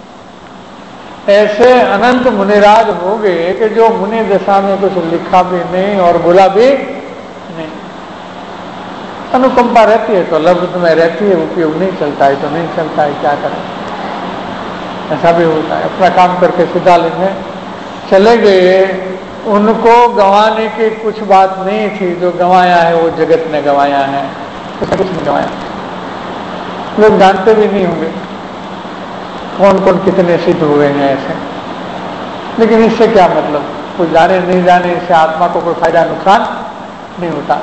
ऐसे अनंत मुनिराज हो गए कि जो मुनि दशा में कुछ लिखा भी नहीं और बोला भी नहीं। अनुकंपा रहती है तो लब्ध में रहती है, उपयोग नहीं चलता है तो नहीं चलता है, क्या करें। ऐसा भी होता है। अपना काम करके सिद्धालय में चले गए, उनको गंवाने की कुछ बात नहीं थी। जो गंवाया है वो जगत ने गंवाया है, उसने कुछ नहीं गंवाया। लोग जानते भी नहीं होंगे कौन कौन कितने सिद्ध हुए हैं ऐसे, लेकिन इससे क्या मतलब, कोई जाने नहीं जाने, इससे आत्मा को कोई फायदा नुकसान नहीं होता।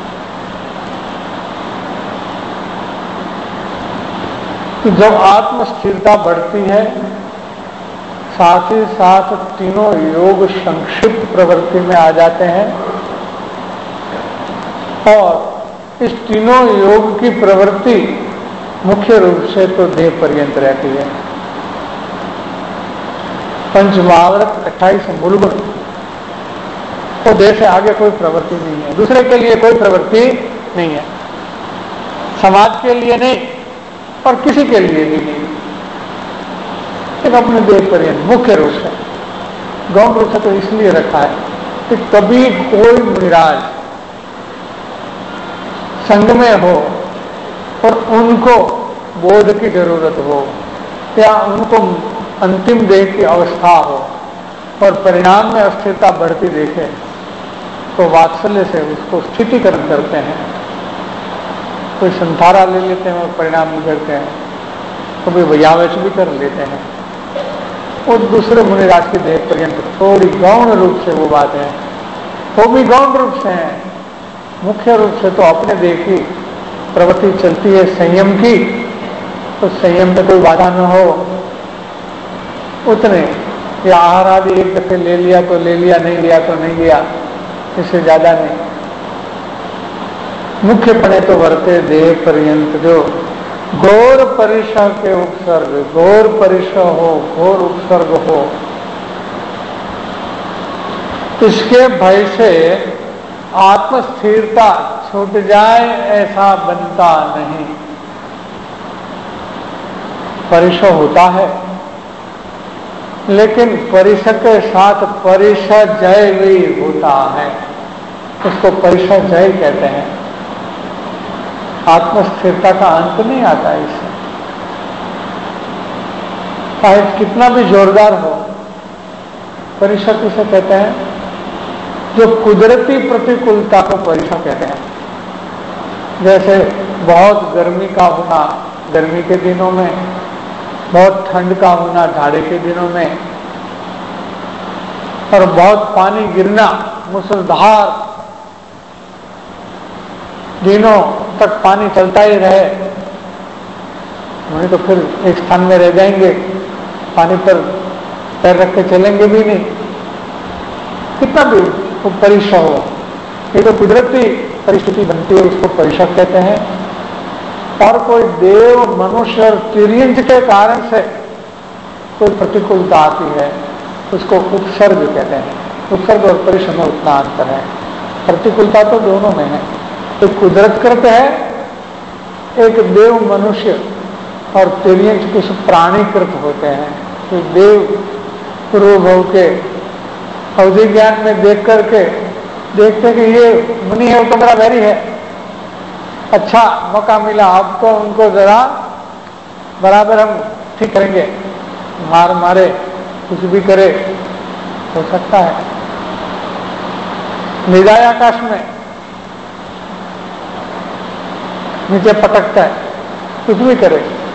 तो जब आत्म स्थिरता बढ़ती है, साथ ही साथ तीनों योग संक्षिप्त प्रवृत्ति में आ जाते हैं और इस तीनों योग की प्रवृत्ति मुख्य रूप से तो देह पर्यंत रहती है। पंचमहाव्रत 28 मूलगुण, तो देह से आगे कोई प्रवृत्ति नहीं है, दूसरे के लिए कोई प्रवृत्ति नहीं है, समाज के लिए नहीं और किसी के लिए भी नहीं, एक अपने देह पर्यंत मुख्य रूप से। गौण रूप से तो इसलिए रखा है कि कभी कोई मुनिराज संग में हो और उनको बोध की जरूरत हो या उनको अंतिम देह की अवस्था हो और परिणाम में अस्थिरता बढ़ती देखे तो वात्सल्य से उसको स्थितिकरण करते हैं। कोई संथारा ले लेते हैं और परिणाम बिगड़ते हैं, कभी वयावेश भी कर लेते हैं। वो दूसरे मुनिराज के देह पर्यंत थोड़ी गौण रूप से वो बात है, वो भी गौण रूप से है। मुख्य रूप से तो अपने देह की प्रवृत्ति चलती है संयम की, तो संयम में कोई बाधा न हो उतने, या आहार आदि एक दफे ले लिया तो ले लिया, नहीं लिया तो नहीं लिया, इससे ज्यादा नहीं। मुख्य पड़े तो वर्ते देह पर्यंत, जो घोर परिसर के उपसर्ग, घोर परिसर हो, घोर उपसर्ग हो, इसके भय से आत्मस्थिरता छूट जाए ऐसा बनता नहीं। परिसर होता है, लेकिन परिसर के साथ परिसर जय भी होता है, उसको परिसर जय कहते हैं। आत्मस्थिरता का अंत नहीं आता इससे, चाहे कितना भी जोरदार हो। परिसर किसे कहते हैं? जो कुदरती प्रतिकूलता को परिसर कहते हैं। जैसे बहुत गर्मी का होना गर्मी के दिनों में, बहुत ठंड का होना जाड़े के दिनों में, और बहुत पानी गिरना, मूसलाधार दिनों तक पानी चलता ही रहे, नहीं तो फिर एक स्थान में रह जाएंगे, पानी पर पैर रख के चलेंगे भी नहीं, कितना भी परीक्षा हो। ये तो कुदरती परिस्थिति बनती है, उसको परीक्षा कहते हैं। और कोई देव, मनुष्य और तिर्यंज के कारण से कोई प्रतिकूलता आती है, उसको उत्सर्ग कहते हैं। उत्सर्ग और परीक्षा में उतना अंतर है, प्रतिकूलता तो दोनों में है। एक कुदरतकृत है, एक देव, मनुष्य और तिर्यंज कुछ प्राणीकृत होते हैं। तो देव पूर्व भव के अवधि ज्ञान में देख करके देखते कि ये मुनि है, वो तो मेरा वैरी है, अच्छा मौका मिला, अब तो उनको जरा बराबर हम ठीक करेंगे, मार मारे कुछ भी करे, हो सकता है। निदाय आकाश में नीचे पटकता है, कुछ भी करे।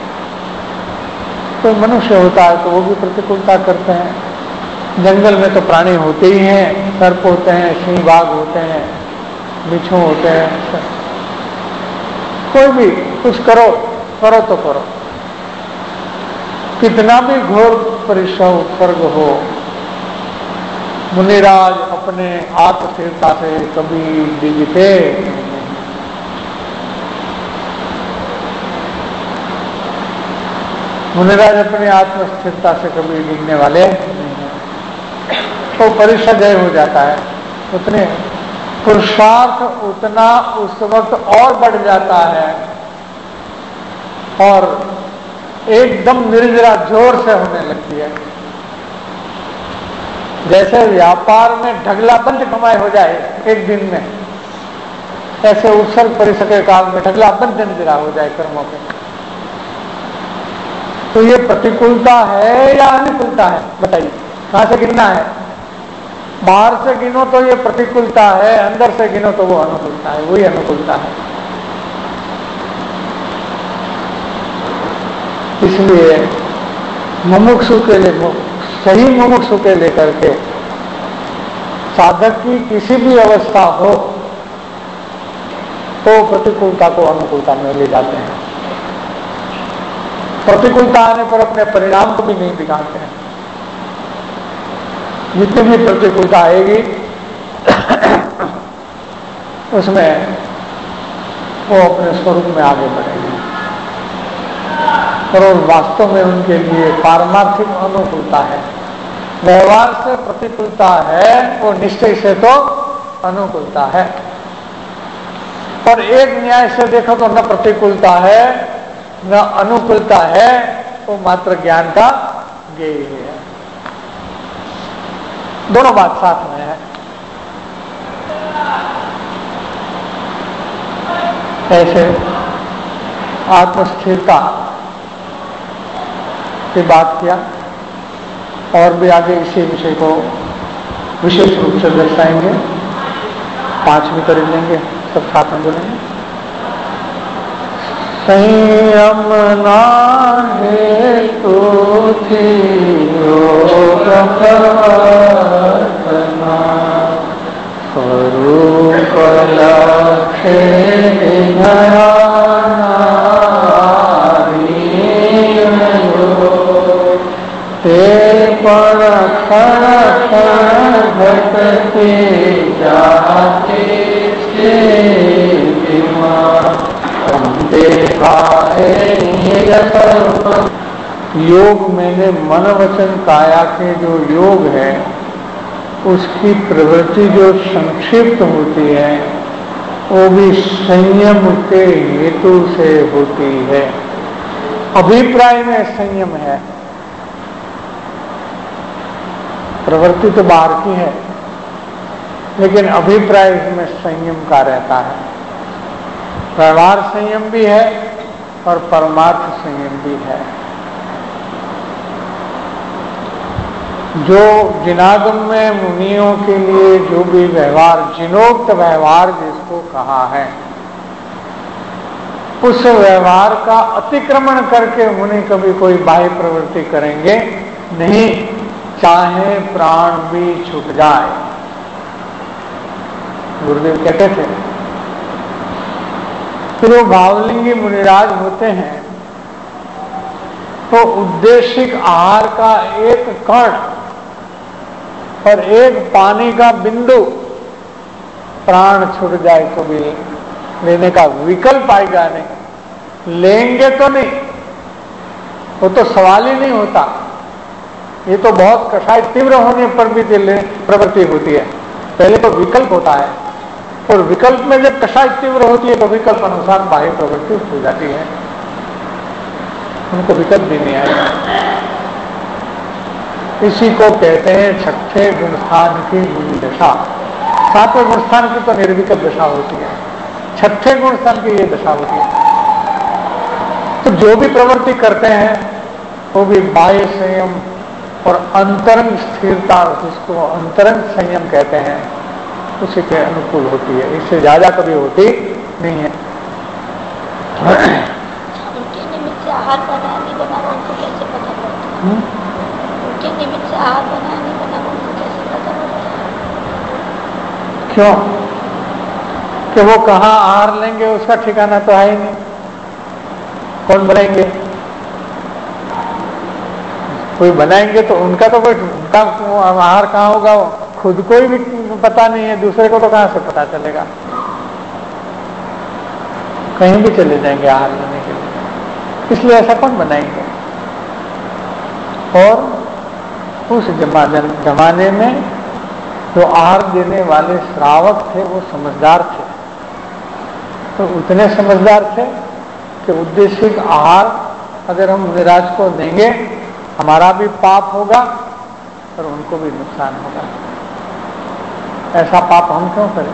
कोई मनुष्य होता है तो वो भी प्रतिकूलता करते हैं। जंगल में तो प्राणी होते ही हैं, सर्प होते हैं, सिंह बाघ होते हैं, बिच्छू होते हैं। कोई भी कुछ करो तो करो, कितना भी घोर परीक्षा उत्सर्ग हो, मुनिराज अपने आत्मस्थिरता से कभी डिगते नहीं। मुनिराज अपनी आत्मस्थिरता से कभी डिगने वाले नहीं है। तो परीक्षा जय हो जाता है, उतने पुरुषार्थ उतना उस वक्त और बढ़ जाता है और एकदम निर्जरा जोर से होने लगती है। जैसे व्यापार में ढगला बंद कमाई हो जाए एक दिन में, ऐसे उत्सर्ग परीक्षा के काल में ढगला बंद निर्जरा हो जाए कर्मों के। तो ये प्रतिकूलता है या अनुकूलता है, बताइए कहां से गिनना है? बाहर से गिनो तो ये प्रतिकूलता है, अंदर से गिनो तो वो अनुकूलता है, वही अनुकूलता है। इसलिए मुमुक्षु के लिए, सही मुमुक्षु के लेकर के साधक की किसी भी अवस्था हो तो प्रतिकूलता को अनुकूलता में ले जाते हैं। प्रतिकूलता आने पर अपने परिणाम को भी नहीं बिगाड़ते हैं। जितनी भी प्रतिकूलता आएगी उसमें वो अपने स्वरूप में आगे बढ़ेंगे और वास्तव में उनके लिए पारमार्थिक अनुकूलता है। व्यवहार से प्रतिकूलता है, वो निश्चय से तो अनुकूलता है। और एक न्याय से देखो तो न प्रतिकूलता है न अनुकूलता है, वो मात्र ज्ञान का ज्ञेय है। दोनों बात साथ में है। ऐसे आत्मस्थिरता की बात किया और भी आगे इसी विषय को विशेष रूप से दर्शाएंगे। 5 भी कर लेंगे, सब साथ में बोलेंगे। संयम हेतु थी योग प्रार्थना, स्वरूप लक्ष्य ते पर घटते जाते योग मैंने मन वचन काया के जो योग है उसकी प्रवृत्ति जो संक्षिप्त होती है वो भी संयम के हेतु से होती है। अभिप्राय में संयम है, प्रवृत्ति तो बाहर की है लेकिन अभिप्राय में संयम का रहता है। व्यवहार संयम भी है और परमार्थ संयम भी है। जो जिनागम में मुनियों के लिए जो भी व्यवहार, जिनोक्त व्यवहार जिसको कहा है, उस व्यवहार का अतिक्रमण करके मुनि कभी कोई बाह्य प्रवृत्ति करेंगे नहीं। चाहे प्राण भी छूट जाए। गुरुदेव कहते थे। फिर वो भावलिंगी मुनिराज होते हैं तो उद्देशिक आहार का एक कण और एक पानी का बिंदु प्राण छूट जाए तो भी लेने का विकल्प आएगा नहीं, लेंगे तो नहीं, वो तो सवाल ही नहीं होता। ये तो बहुत कषाय तीव्र होने पर भी प्रवृत्ति होती है। पहले तो विकल्प होता है और विकल्प में जब कषाय तीव्र होती है तो विकल्प अनुसार बाह्य प्रवृत्ति हो जाती है, उनको विकल्प भी नहीं आएगा। इसी को कहते हैं छठे गुणस्थान की गुरु दशा। सातवें गुणस्थान की तो निर्विकल्प दशा होती है, छठे गुणस्थान की ये दशा होती है। तो जो भी प्रवृत्ति करते हैं वो भी बाह्य संयम और अंतरंग स्थिरता, जिसको अंतरंग संयम कहते हैं, उसी के अनुकूल होती है, इससे ज्यादा कभी होती नहीं है। उनके निमित्त से आहार बना नहीं बना उनको कैसे पता पड़ता है? उनके निमित्त से आहार बना नहीं बना उनको कैसे पता पड़ता है? क्यों कि वो कहाँ आहार लेंगे उसका ठिकाना तो है ही नहीं। कौन बनाएंगे? कोई बनाएंगे तो उनका तो कोई उनका आहार कहाँ होगा, वो खुद को ही भी पता नहीं है, दूसरे को तो कहां से पता चलेगा। कहीं भी चले जाएंगे आहार लेने के लिए, इसलिए ऐसा कौन बनाएंगे। और उस जमाने में जो आहार देने वाले श्रावक थे वो समझदार थे, तो उतने समझदार थे कि उद्देशिक आहार अगर हम मुनिराज को देंगे हमारा भी पाप होगा और उनको भी नुकसान होगा। ऐसा पाप हम क्यों करें?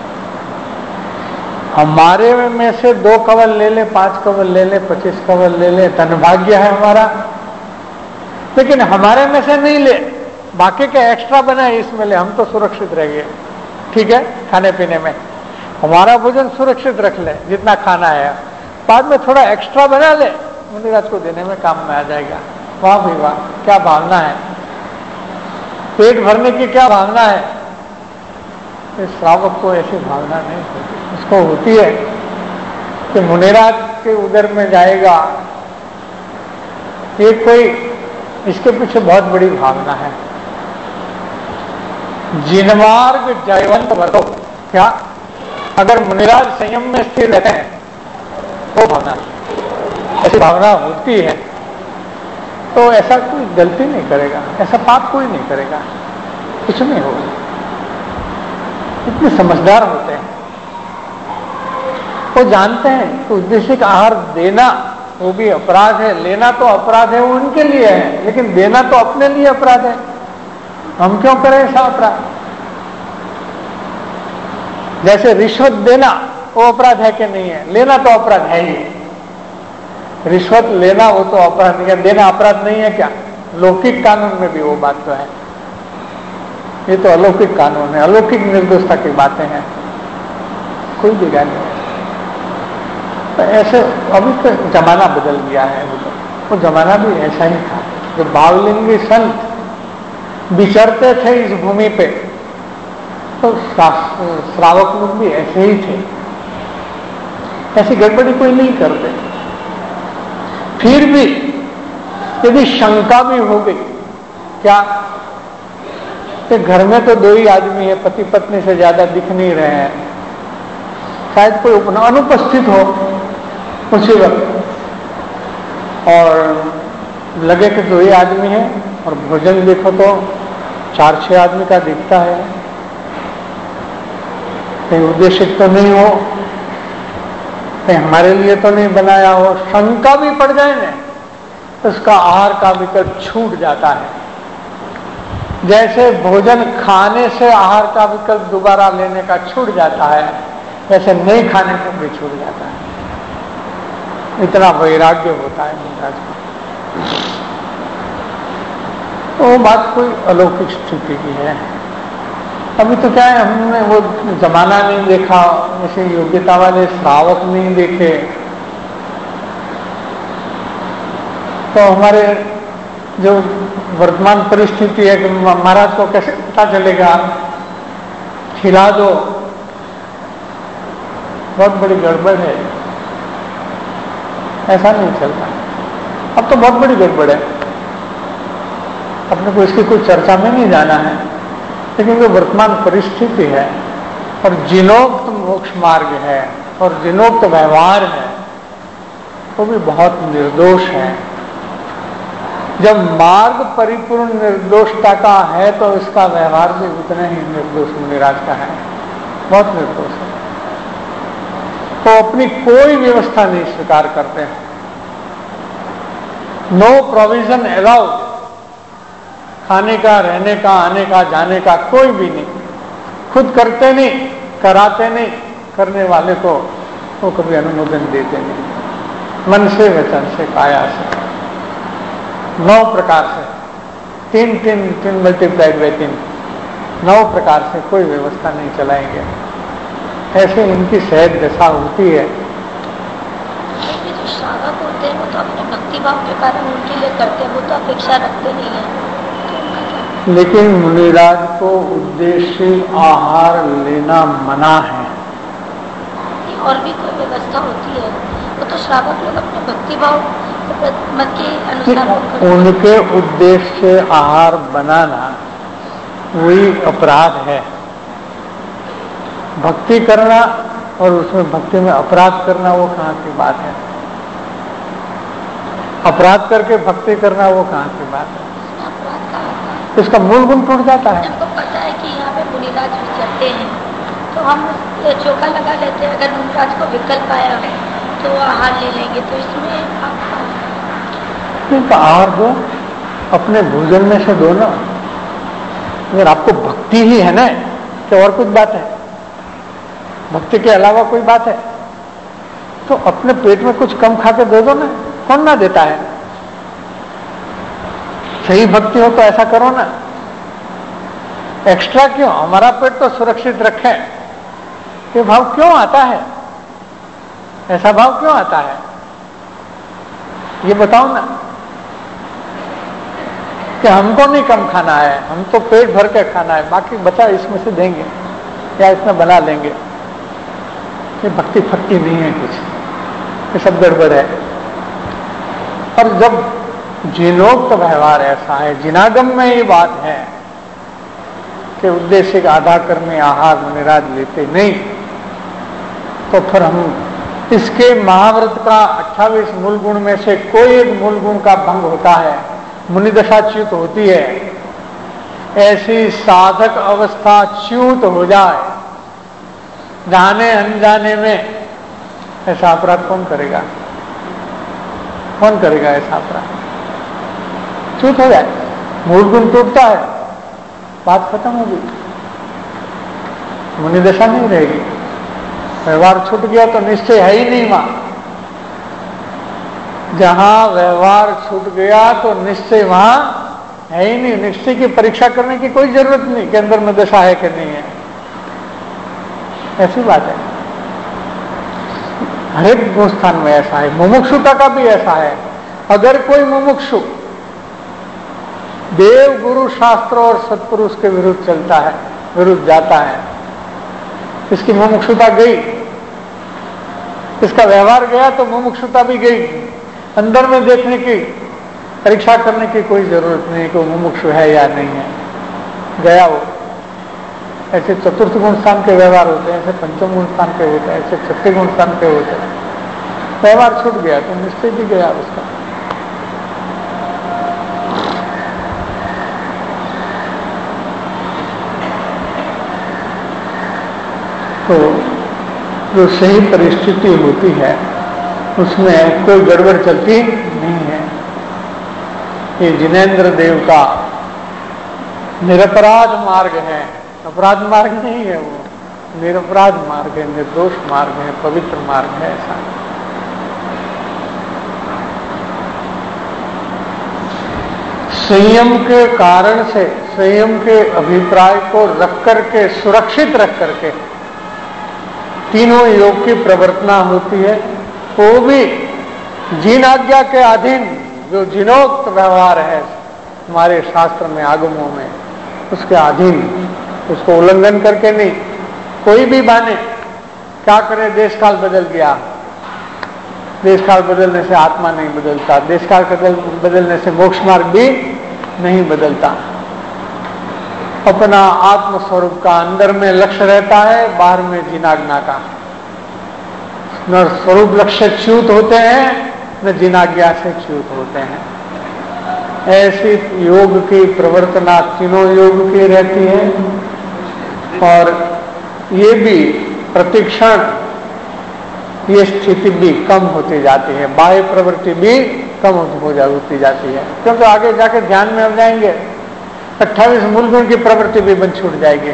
हमारे में से 2 कवल ले ले, 5 कवल ले ले, 25 कवल ले ले, धनभाग्य है हमारा, लेकिन हमारे में से नहीं ले, बाकी के एक्स्ट्रा बनाए इसमें ले, हम तो सुरक्षित रह गए। ठीक है, खाने पीने में हमारा भोजन सुरक्षित रख ले जितना खाना है, बाद में थोड़ा एक्स्ट्रा बना ले, मुनिराज को देने में काम में आ जाएगा। वाह भाई वाह, क्या भावना है, पेट भरने की क्या भावना है। इस श्रावक को ऐसी भावना नहीं होती, उसको होती है कि मुनिराज के उदर में जाएगा, ये कोई इसके पीछे बहुत बड़ी भावना है। जिनमार्ग जयवंत वर्तो, क्या अगर मुनिराज संयम में स्थिर रहते हैं वो भावना, ऐसी भावना होती है तो ऐसा कोई गलती नहीं करेगा, ऐसा पाप कोई नहीं करेगा, कुछ नहीं होगा। इतने समझदार होते हैं, वो जानते हैं कि उद्देश्य का आहार देना वो भी अपराध है, लेना तो अपराध है, वो उनके लिए है, लेकिन देना तो अपने लिए अपराध है। हम क्यों करें ऐसा अपराध? जैसे रिश्वत देना वो अपराध है कि नहीं है, लेना तो अपराध है ही। रिश्वत लेना वो तो अपराध नहीं है, देना अपराध नहीं है क्या? लौकिक कानून में भी वो बात तो है, ये तो अलौकिक कानून है, अलौकिक निर्दोषता की बातें हैं, कोई जगह नहीं है। तो ऐसे अभी तो जमाना बदल गया है, वो जमाना भी ऐसा ही था। जो भावलिंगी संत विचरते थे इस भूमि पे, तो श्रावक लोग भी ऐसे ही थे, ऐसी गड़बड़ी कोई नहीं करते। फिर भी यदि शंका भी हो गई, क्या कि घर में तो 2 ही आदमी है, पति पत्नी से ज्यादा दिख नहीं रहे हैं, शायद कोई अनुपस्थित हो उसी वक्त, और लगे कि 2 ही आदमी है और भोजन देखो तो 4-6 आदमी का दिखता है, कहीं उद्देश्य तो नहीं हो, कहीं हमारे लिए तो नहीं बनाया हो। शंका भी पड़ जाए ना, उसका आहार का विकल्प छूट जाता है। जैसे भोजन खाने से आहार का विकल्प दोबारा लेने का छूट जाता है, वैसे नहीं खाने को भी छूट जाता है। इतना वैराग्य होता है महाराज को। तो वो बात कोई अलौकिक स्थिति की है। अभी तो क्या है, हमने वो जमाना नहीं देखा, ऐसे योग्यता वाले श्रावक नहीं देखे, तो हमारे जो वर्तमान परिस्थिति है कि महाराज को कैसे पता चलेगा, खिला दो, बहुत बड़ी गड़बड़ है, ऐसा नहीं चलता। अब तो बहुत बड़ी गड़बड़ है, अपने को इसकी कोई चर्चा में नहीं जाना है, लेकिन जो वर्तमान परिस्थिति है और जिनोक्त मोक्ष मार्ग है और जिनोक्त व्यवहार है, वो भी बहुत निर्दोष है। जब मार्ग परिपूर्ण निर्दोषता का है तो इसका व्यवहार भी उतना ही निर्दोष मुनिराज का है, बहुत निर्दोष है। तो अपनी कोई व्यवस्था नहीं स्वीकार करते हैं, नो प्रोविजन अलाउड, खाने का, रहने का, आने का, जाने का कोई भी नहीं, खुद करते नहीं, कराते नहीं, करने वाले को वो कभी अनुमोदन देते नहीं, मन से, वचन से, काया से, 9 प्रकार से, 3 मल्टीप्लाइड बाय 3, 9 प्रकार से कोई व्यवस्था नहीं चलाएंगे। ऐसे इनकी सहज दशा होती है। जो श्रावक होते हैं वो तो अपने भक्ति भाव के कारण उनके लिए करते हैं, वो तो अपेक्षा रखते नहीं है। लेकिन मुनिराज को उद्देश्य आहार लेना मना है। और भी कोई व्यवस्था होती है, वो तो श्रावक लोग अपने भक्ति भाव मत के अनुसार उनके उद्देश्य से आहार बनाना वही अपराध है। भक्ति करना और उसमें भक्ति में अपराध करना वो कहाँ की बात है? अपराध करके भक्ति करना वो कहाँ की बात है? इसका मूल गुण टूट जाता है। हमको पता है कि यहाँ पे मुनिराज विचरते हैं, तो हम चौका लगा लेते हैं, अगर मुनिराज को विकल्प आया तो आहार ले लेंगे। तो इसमें तो आहार दो, अपने भोजन में से दो ना। अगर आपको भक्ति ही है ना, तो और कुछ बात है, भक्ति के अलावा कोई बात है, तो अपने पेट में कुछ कम खा के दे दो ना, कौन ना देता है? सही भक्ति हो तो ऐसा करो ना, एक्स्ट्रा क्यों? हमारा पेट तो सुरक्षित रखें, ये भाव क्यों आता है? ऐसा भाव क्यों आता है, ये बताओ ना। कि हमको नहीं कम खाना है, हम तो पेट भर के खाना है, बाकी बचा इसमें से देंगे या इसमें बना लेंगे। ये भक्ति फक्ति नहीं है कुछ, ये सब गड़बड़ है। और जब जिनोक्त व्यवहार ऐसा है, जिनागम में ये बात है कि उद्देश्य का आधा कर्मी आहार मुनिराज लेते नहीं, तो फिर हम इसके महाव्रत का 28 मूल गुण में से कोई एक मूल गुण का भंग होता है, मुनिदशा च्युत होती है। ऐसी साधक अवस्था च्युत हो जाए, जाने अनजाने में, ऐसा अपराध कौन करेगा? कौन करेगा ऐसा अपराध? च्युत हो जाए, मूल गुण टूटता है, बात खत्म होगी, मुनिदशा नहीं रहेगी। व्यवहार छूट गया तो निश्चय है ही नहीं वहां। जहां व्यवहार छूट गया तो निश्चय वहां है ही नहीं। निश्चय की परीक्षा करने की कोई जरूरत नहीं कि अंदर में दशा है कि नहीं है, ऐसी बात है। हर एक गुणस्थान में ऐसा है, मुमुक्षुता का भी ऐसा है। अगर कोई मुमुक्षु देव गुरु शास्त्र और सत्पुरुष के विरुद्ध चलता है, विरुद्ध जाता है, इसकी मुमुक्षुता गई, इसका व्यवहार गया तो मुमुक्षुता भी गई। अंदर में देखने की, परीक्षा करने की कोई जरूरत नहीं कि वो मुमुक्षु है या नहीं है, गया वो। ऐसे चतुर्थ गुण स्थान के व्यवहार होते हैं, ऐसे पंचम गुण स्थान के होते हैं, ऐसे छठे गुण स्थान के होते हैं। व्यवहार छूट गया तो निश्चय भी गया उसका। तो जो सही परिस्थिति होती है उसमें कोई गड़बड़ चलती नहीं है। ये जिनेंद्र देव का निरपराध मार्ग है, अपराध मार्ग नहीं है, वो निरपराध मार्ग है, निर्दोष मार्ग है, पवित्र मार्ग है। ऐसा संयम के कारण से, संयम के अभिप्राय को रख करके, सुरक्षित रख करके तीनों योग की प्रवर्तना होती है। वो भी जिन आज्ञा के अधीन, जो जिनोक्त व्यवहार है, हमारे शास्त्र में, आगमों में, उसके अधीन, उसको उल्लंघन करके नहीं। कोई भी माने क्या करे, देश काल बदल गया, देश काल बदलने से आत्मा नहीं बदलता, देश काल बदलने से मोक्ष मार्ग भी नहीं बदलता। अपना आत्म स्वरूप का अंदर में लक्ष्य रहता है, बाहर में जिनाग्ना का। न स्वरूप लक्ष्य च्युत होते हैं, न जिनाज्ञा से च्युत होते हैं। ऐसी योग की प्रवर्तना तीनों योग की रहती है, और ये भी प्रतिक्षण ये स्थिति भी कम होती जाती है, बाह्य प्रवृत्ति भी कम होती जाती है, क्योंकि आगे जाके ध्यान में हो जाएंगे 28 मूल गुण की प्रवृत्ति भी बंद छूट जाएगी।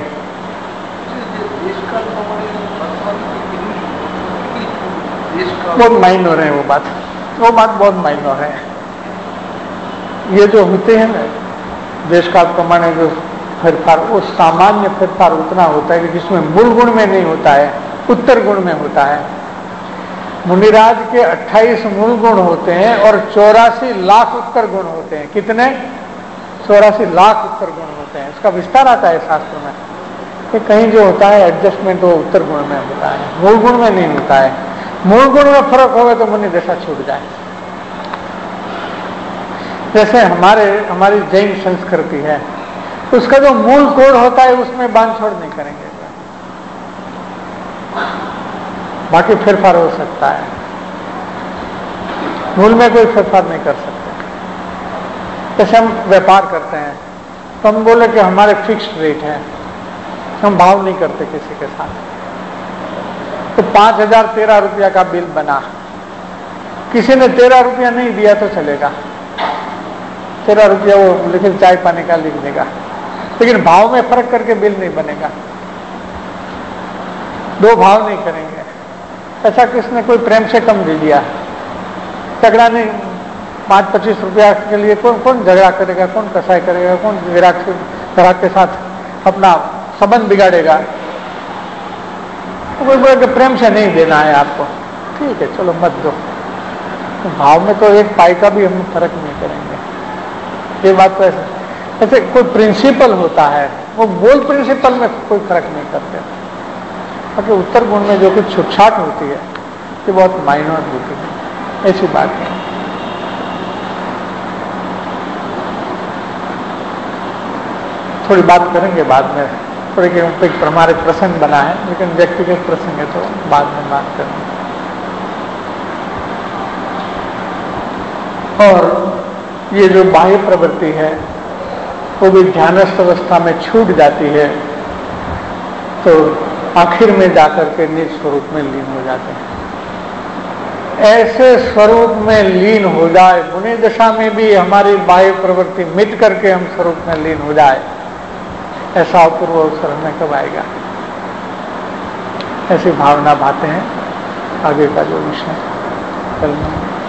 बहुत माइनर है वो बात बहुत माइनर है। ये जो होते हैं ना देश काल प्रमाणे जो फेरफार, वो सामान्य फेरफार उतना होता है कि जिसमें मूल गुण में नहीं होता है, उत्तर गुण में होता है। मुनिराज के 28 मूल गुण होते हैं और 84 लाख उत्तर गुण होते हैं। कितने? 84 लाख उत्तर गुण होते हैं। इसका विस्तार आता है शास्त्र में कि कहीं जो होता है एडजस्टमेंट वो उत्तर गुण में होता है, मूल गुण में नहीं होता है। मूल गुण में फर्क होगा तो मुनि दशा छूट जाए। जैसे हमारी जैन संस्कृति है, उसका जो मूल कोड होता है उसमें बांध छोड़ नहीं करेंगे, बाकी फेरफार हो सकता है, मूल में कोई फेरफार नहीं कर सकते। जैसे हम व्यापार करते हैं तो हम बोले कि हमारे फिक्स्ड रेट है, हम भाव नहीं करते किसी के साथ। तो 5013 रुपया का बिल बना, किसी ने 13 रुपया नहीं दिया तो चलेगा, 13 रुपया वो लेकिन चाय पानी का लिख देगा, लेकिन भाव में फर्क करके बिल नहीं बनेगा, दो भाव नहीं करेंगे। ऐसा किसने कोई प्रेम से कम दे दिया, झगड़ा नहीं, 5-25 रुपया के लिए कौन झगड़ा करेगा, कौन कसाई करेगा, कौन ग्राहक के साथ अपना संबंध बिगाड़ेगा। कोई बोले कि प्रेम से नहीं देना है आपको, ठीक है चलो मत दो, तो भाव में तो एक पाई का भी हम फर्क नहीं करेंगे। ये बात तो ऐसे कोई प्रिंसिपल होता है, वो मूल प्रिंसिपल में कोई फर्क नहीं करते। बाकी उत्तर गुण में जो कुछ छूटछाट होती है ये बहुत माइनर होती है, ऐसी बात है। थोड़ी बात करेंगे बाद में, थोड़ी एक हमारे प्रसंग बना है, लेकिन व्यक्तिगत प्रसंग है तो बाद में बात करेंगे। और ये जो बाह्य प्रवृत्ति है वो भी ध्यानस्थ अवस्था में छूट जाती है, तो आखिर में जाकर के निज स्वरूप में लीन हो जाते हैं। ऐसे स्वरूप में लीन हो जाए, मुनि दशा में भी हमारी बाह्य प्रवृत्ति मिट करके हम स्वरूप में लीन हो जाए, ऐसा अपूर्व अवसर हमें कब आएगा? ऐसी भावना भाते हैं आगे का जो विषय चलना।